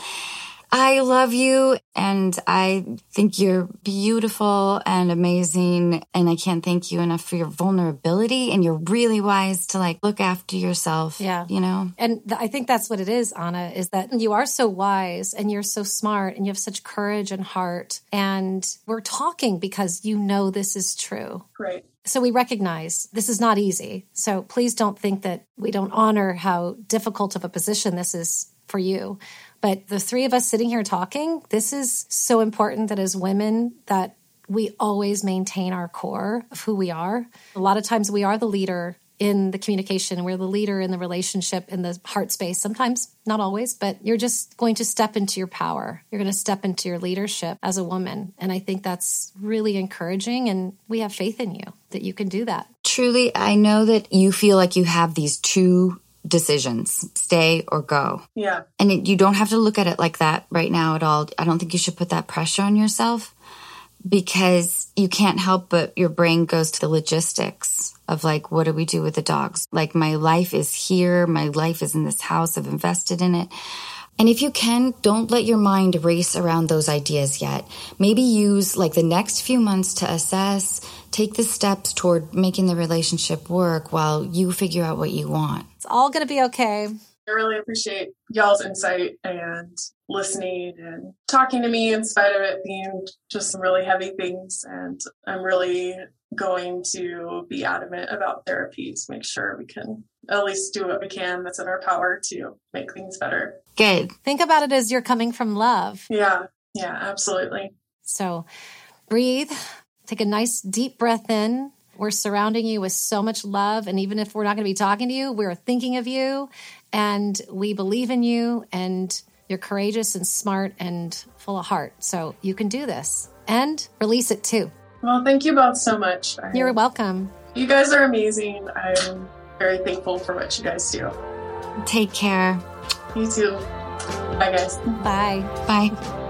I love you, and I think you're beautiful and amazing, and I can't thank you enough for your vulnerability, and you're really wise to, like, look after yourself, And I think that's what it is, Anna, is that you are so wise, and you're so smart, and you have such courage and heart, and we're talking because you know this is true. Right. So we recognize this is not easy, so please don't think that we don't honor how difficult of a position this is for you. But the three of us sitting here talking, this is so important that as women that we always maintain our core of who we are. A lot of times we are the leader in the communication. We're the leader in the relationship, in the heart space. Sometimes, not always, but you're just going to step into your power. You're going to step into your leadership as a woman. And I think that's really encouraging. And we have faith in you that you can do that. Truly, I know that you feel like you have these two decisions, stay or go. Yeah. And you don't have to look at it like that right now at all. I don't think you should put that pressure on yourself because you can't help but your brain goes to the logistics of like, what do we do with the dogs? Like, my life is here. My life is in this house. I've invested in it. And if you can, don't let your mind race around those ideas yet. Maybe use like the next few months to assess, take the steps toward making the relationship work while you figure out what you want. It's all going to be okay. I really appreciate y'all's insight and listening and talking to me in spite of it being just some really heavy things. And I'm really going to be adamant about therapy to make sure we can at least do what we can that's in our power to make things better. Good. Think about it as you're coming from love. Yeah, absolutely. So breathe, take a nice deep breath in. We're surrounding you with so much love. And even if we're not going to be talking to you, we're thinking of you and we believe in you and you're courageous and smart and full of heart. So you can do this and release it too. Well, thank you both so much. You're welcome. You guys are amazing. I'm very thankful for what you guys do. Take care. You too. Bye, guys. Bye. Bye.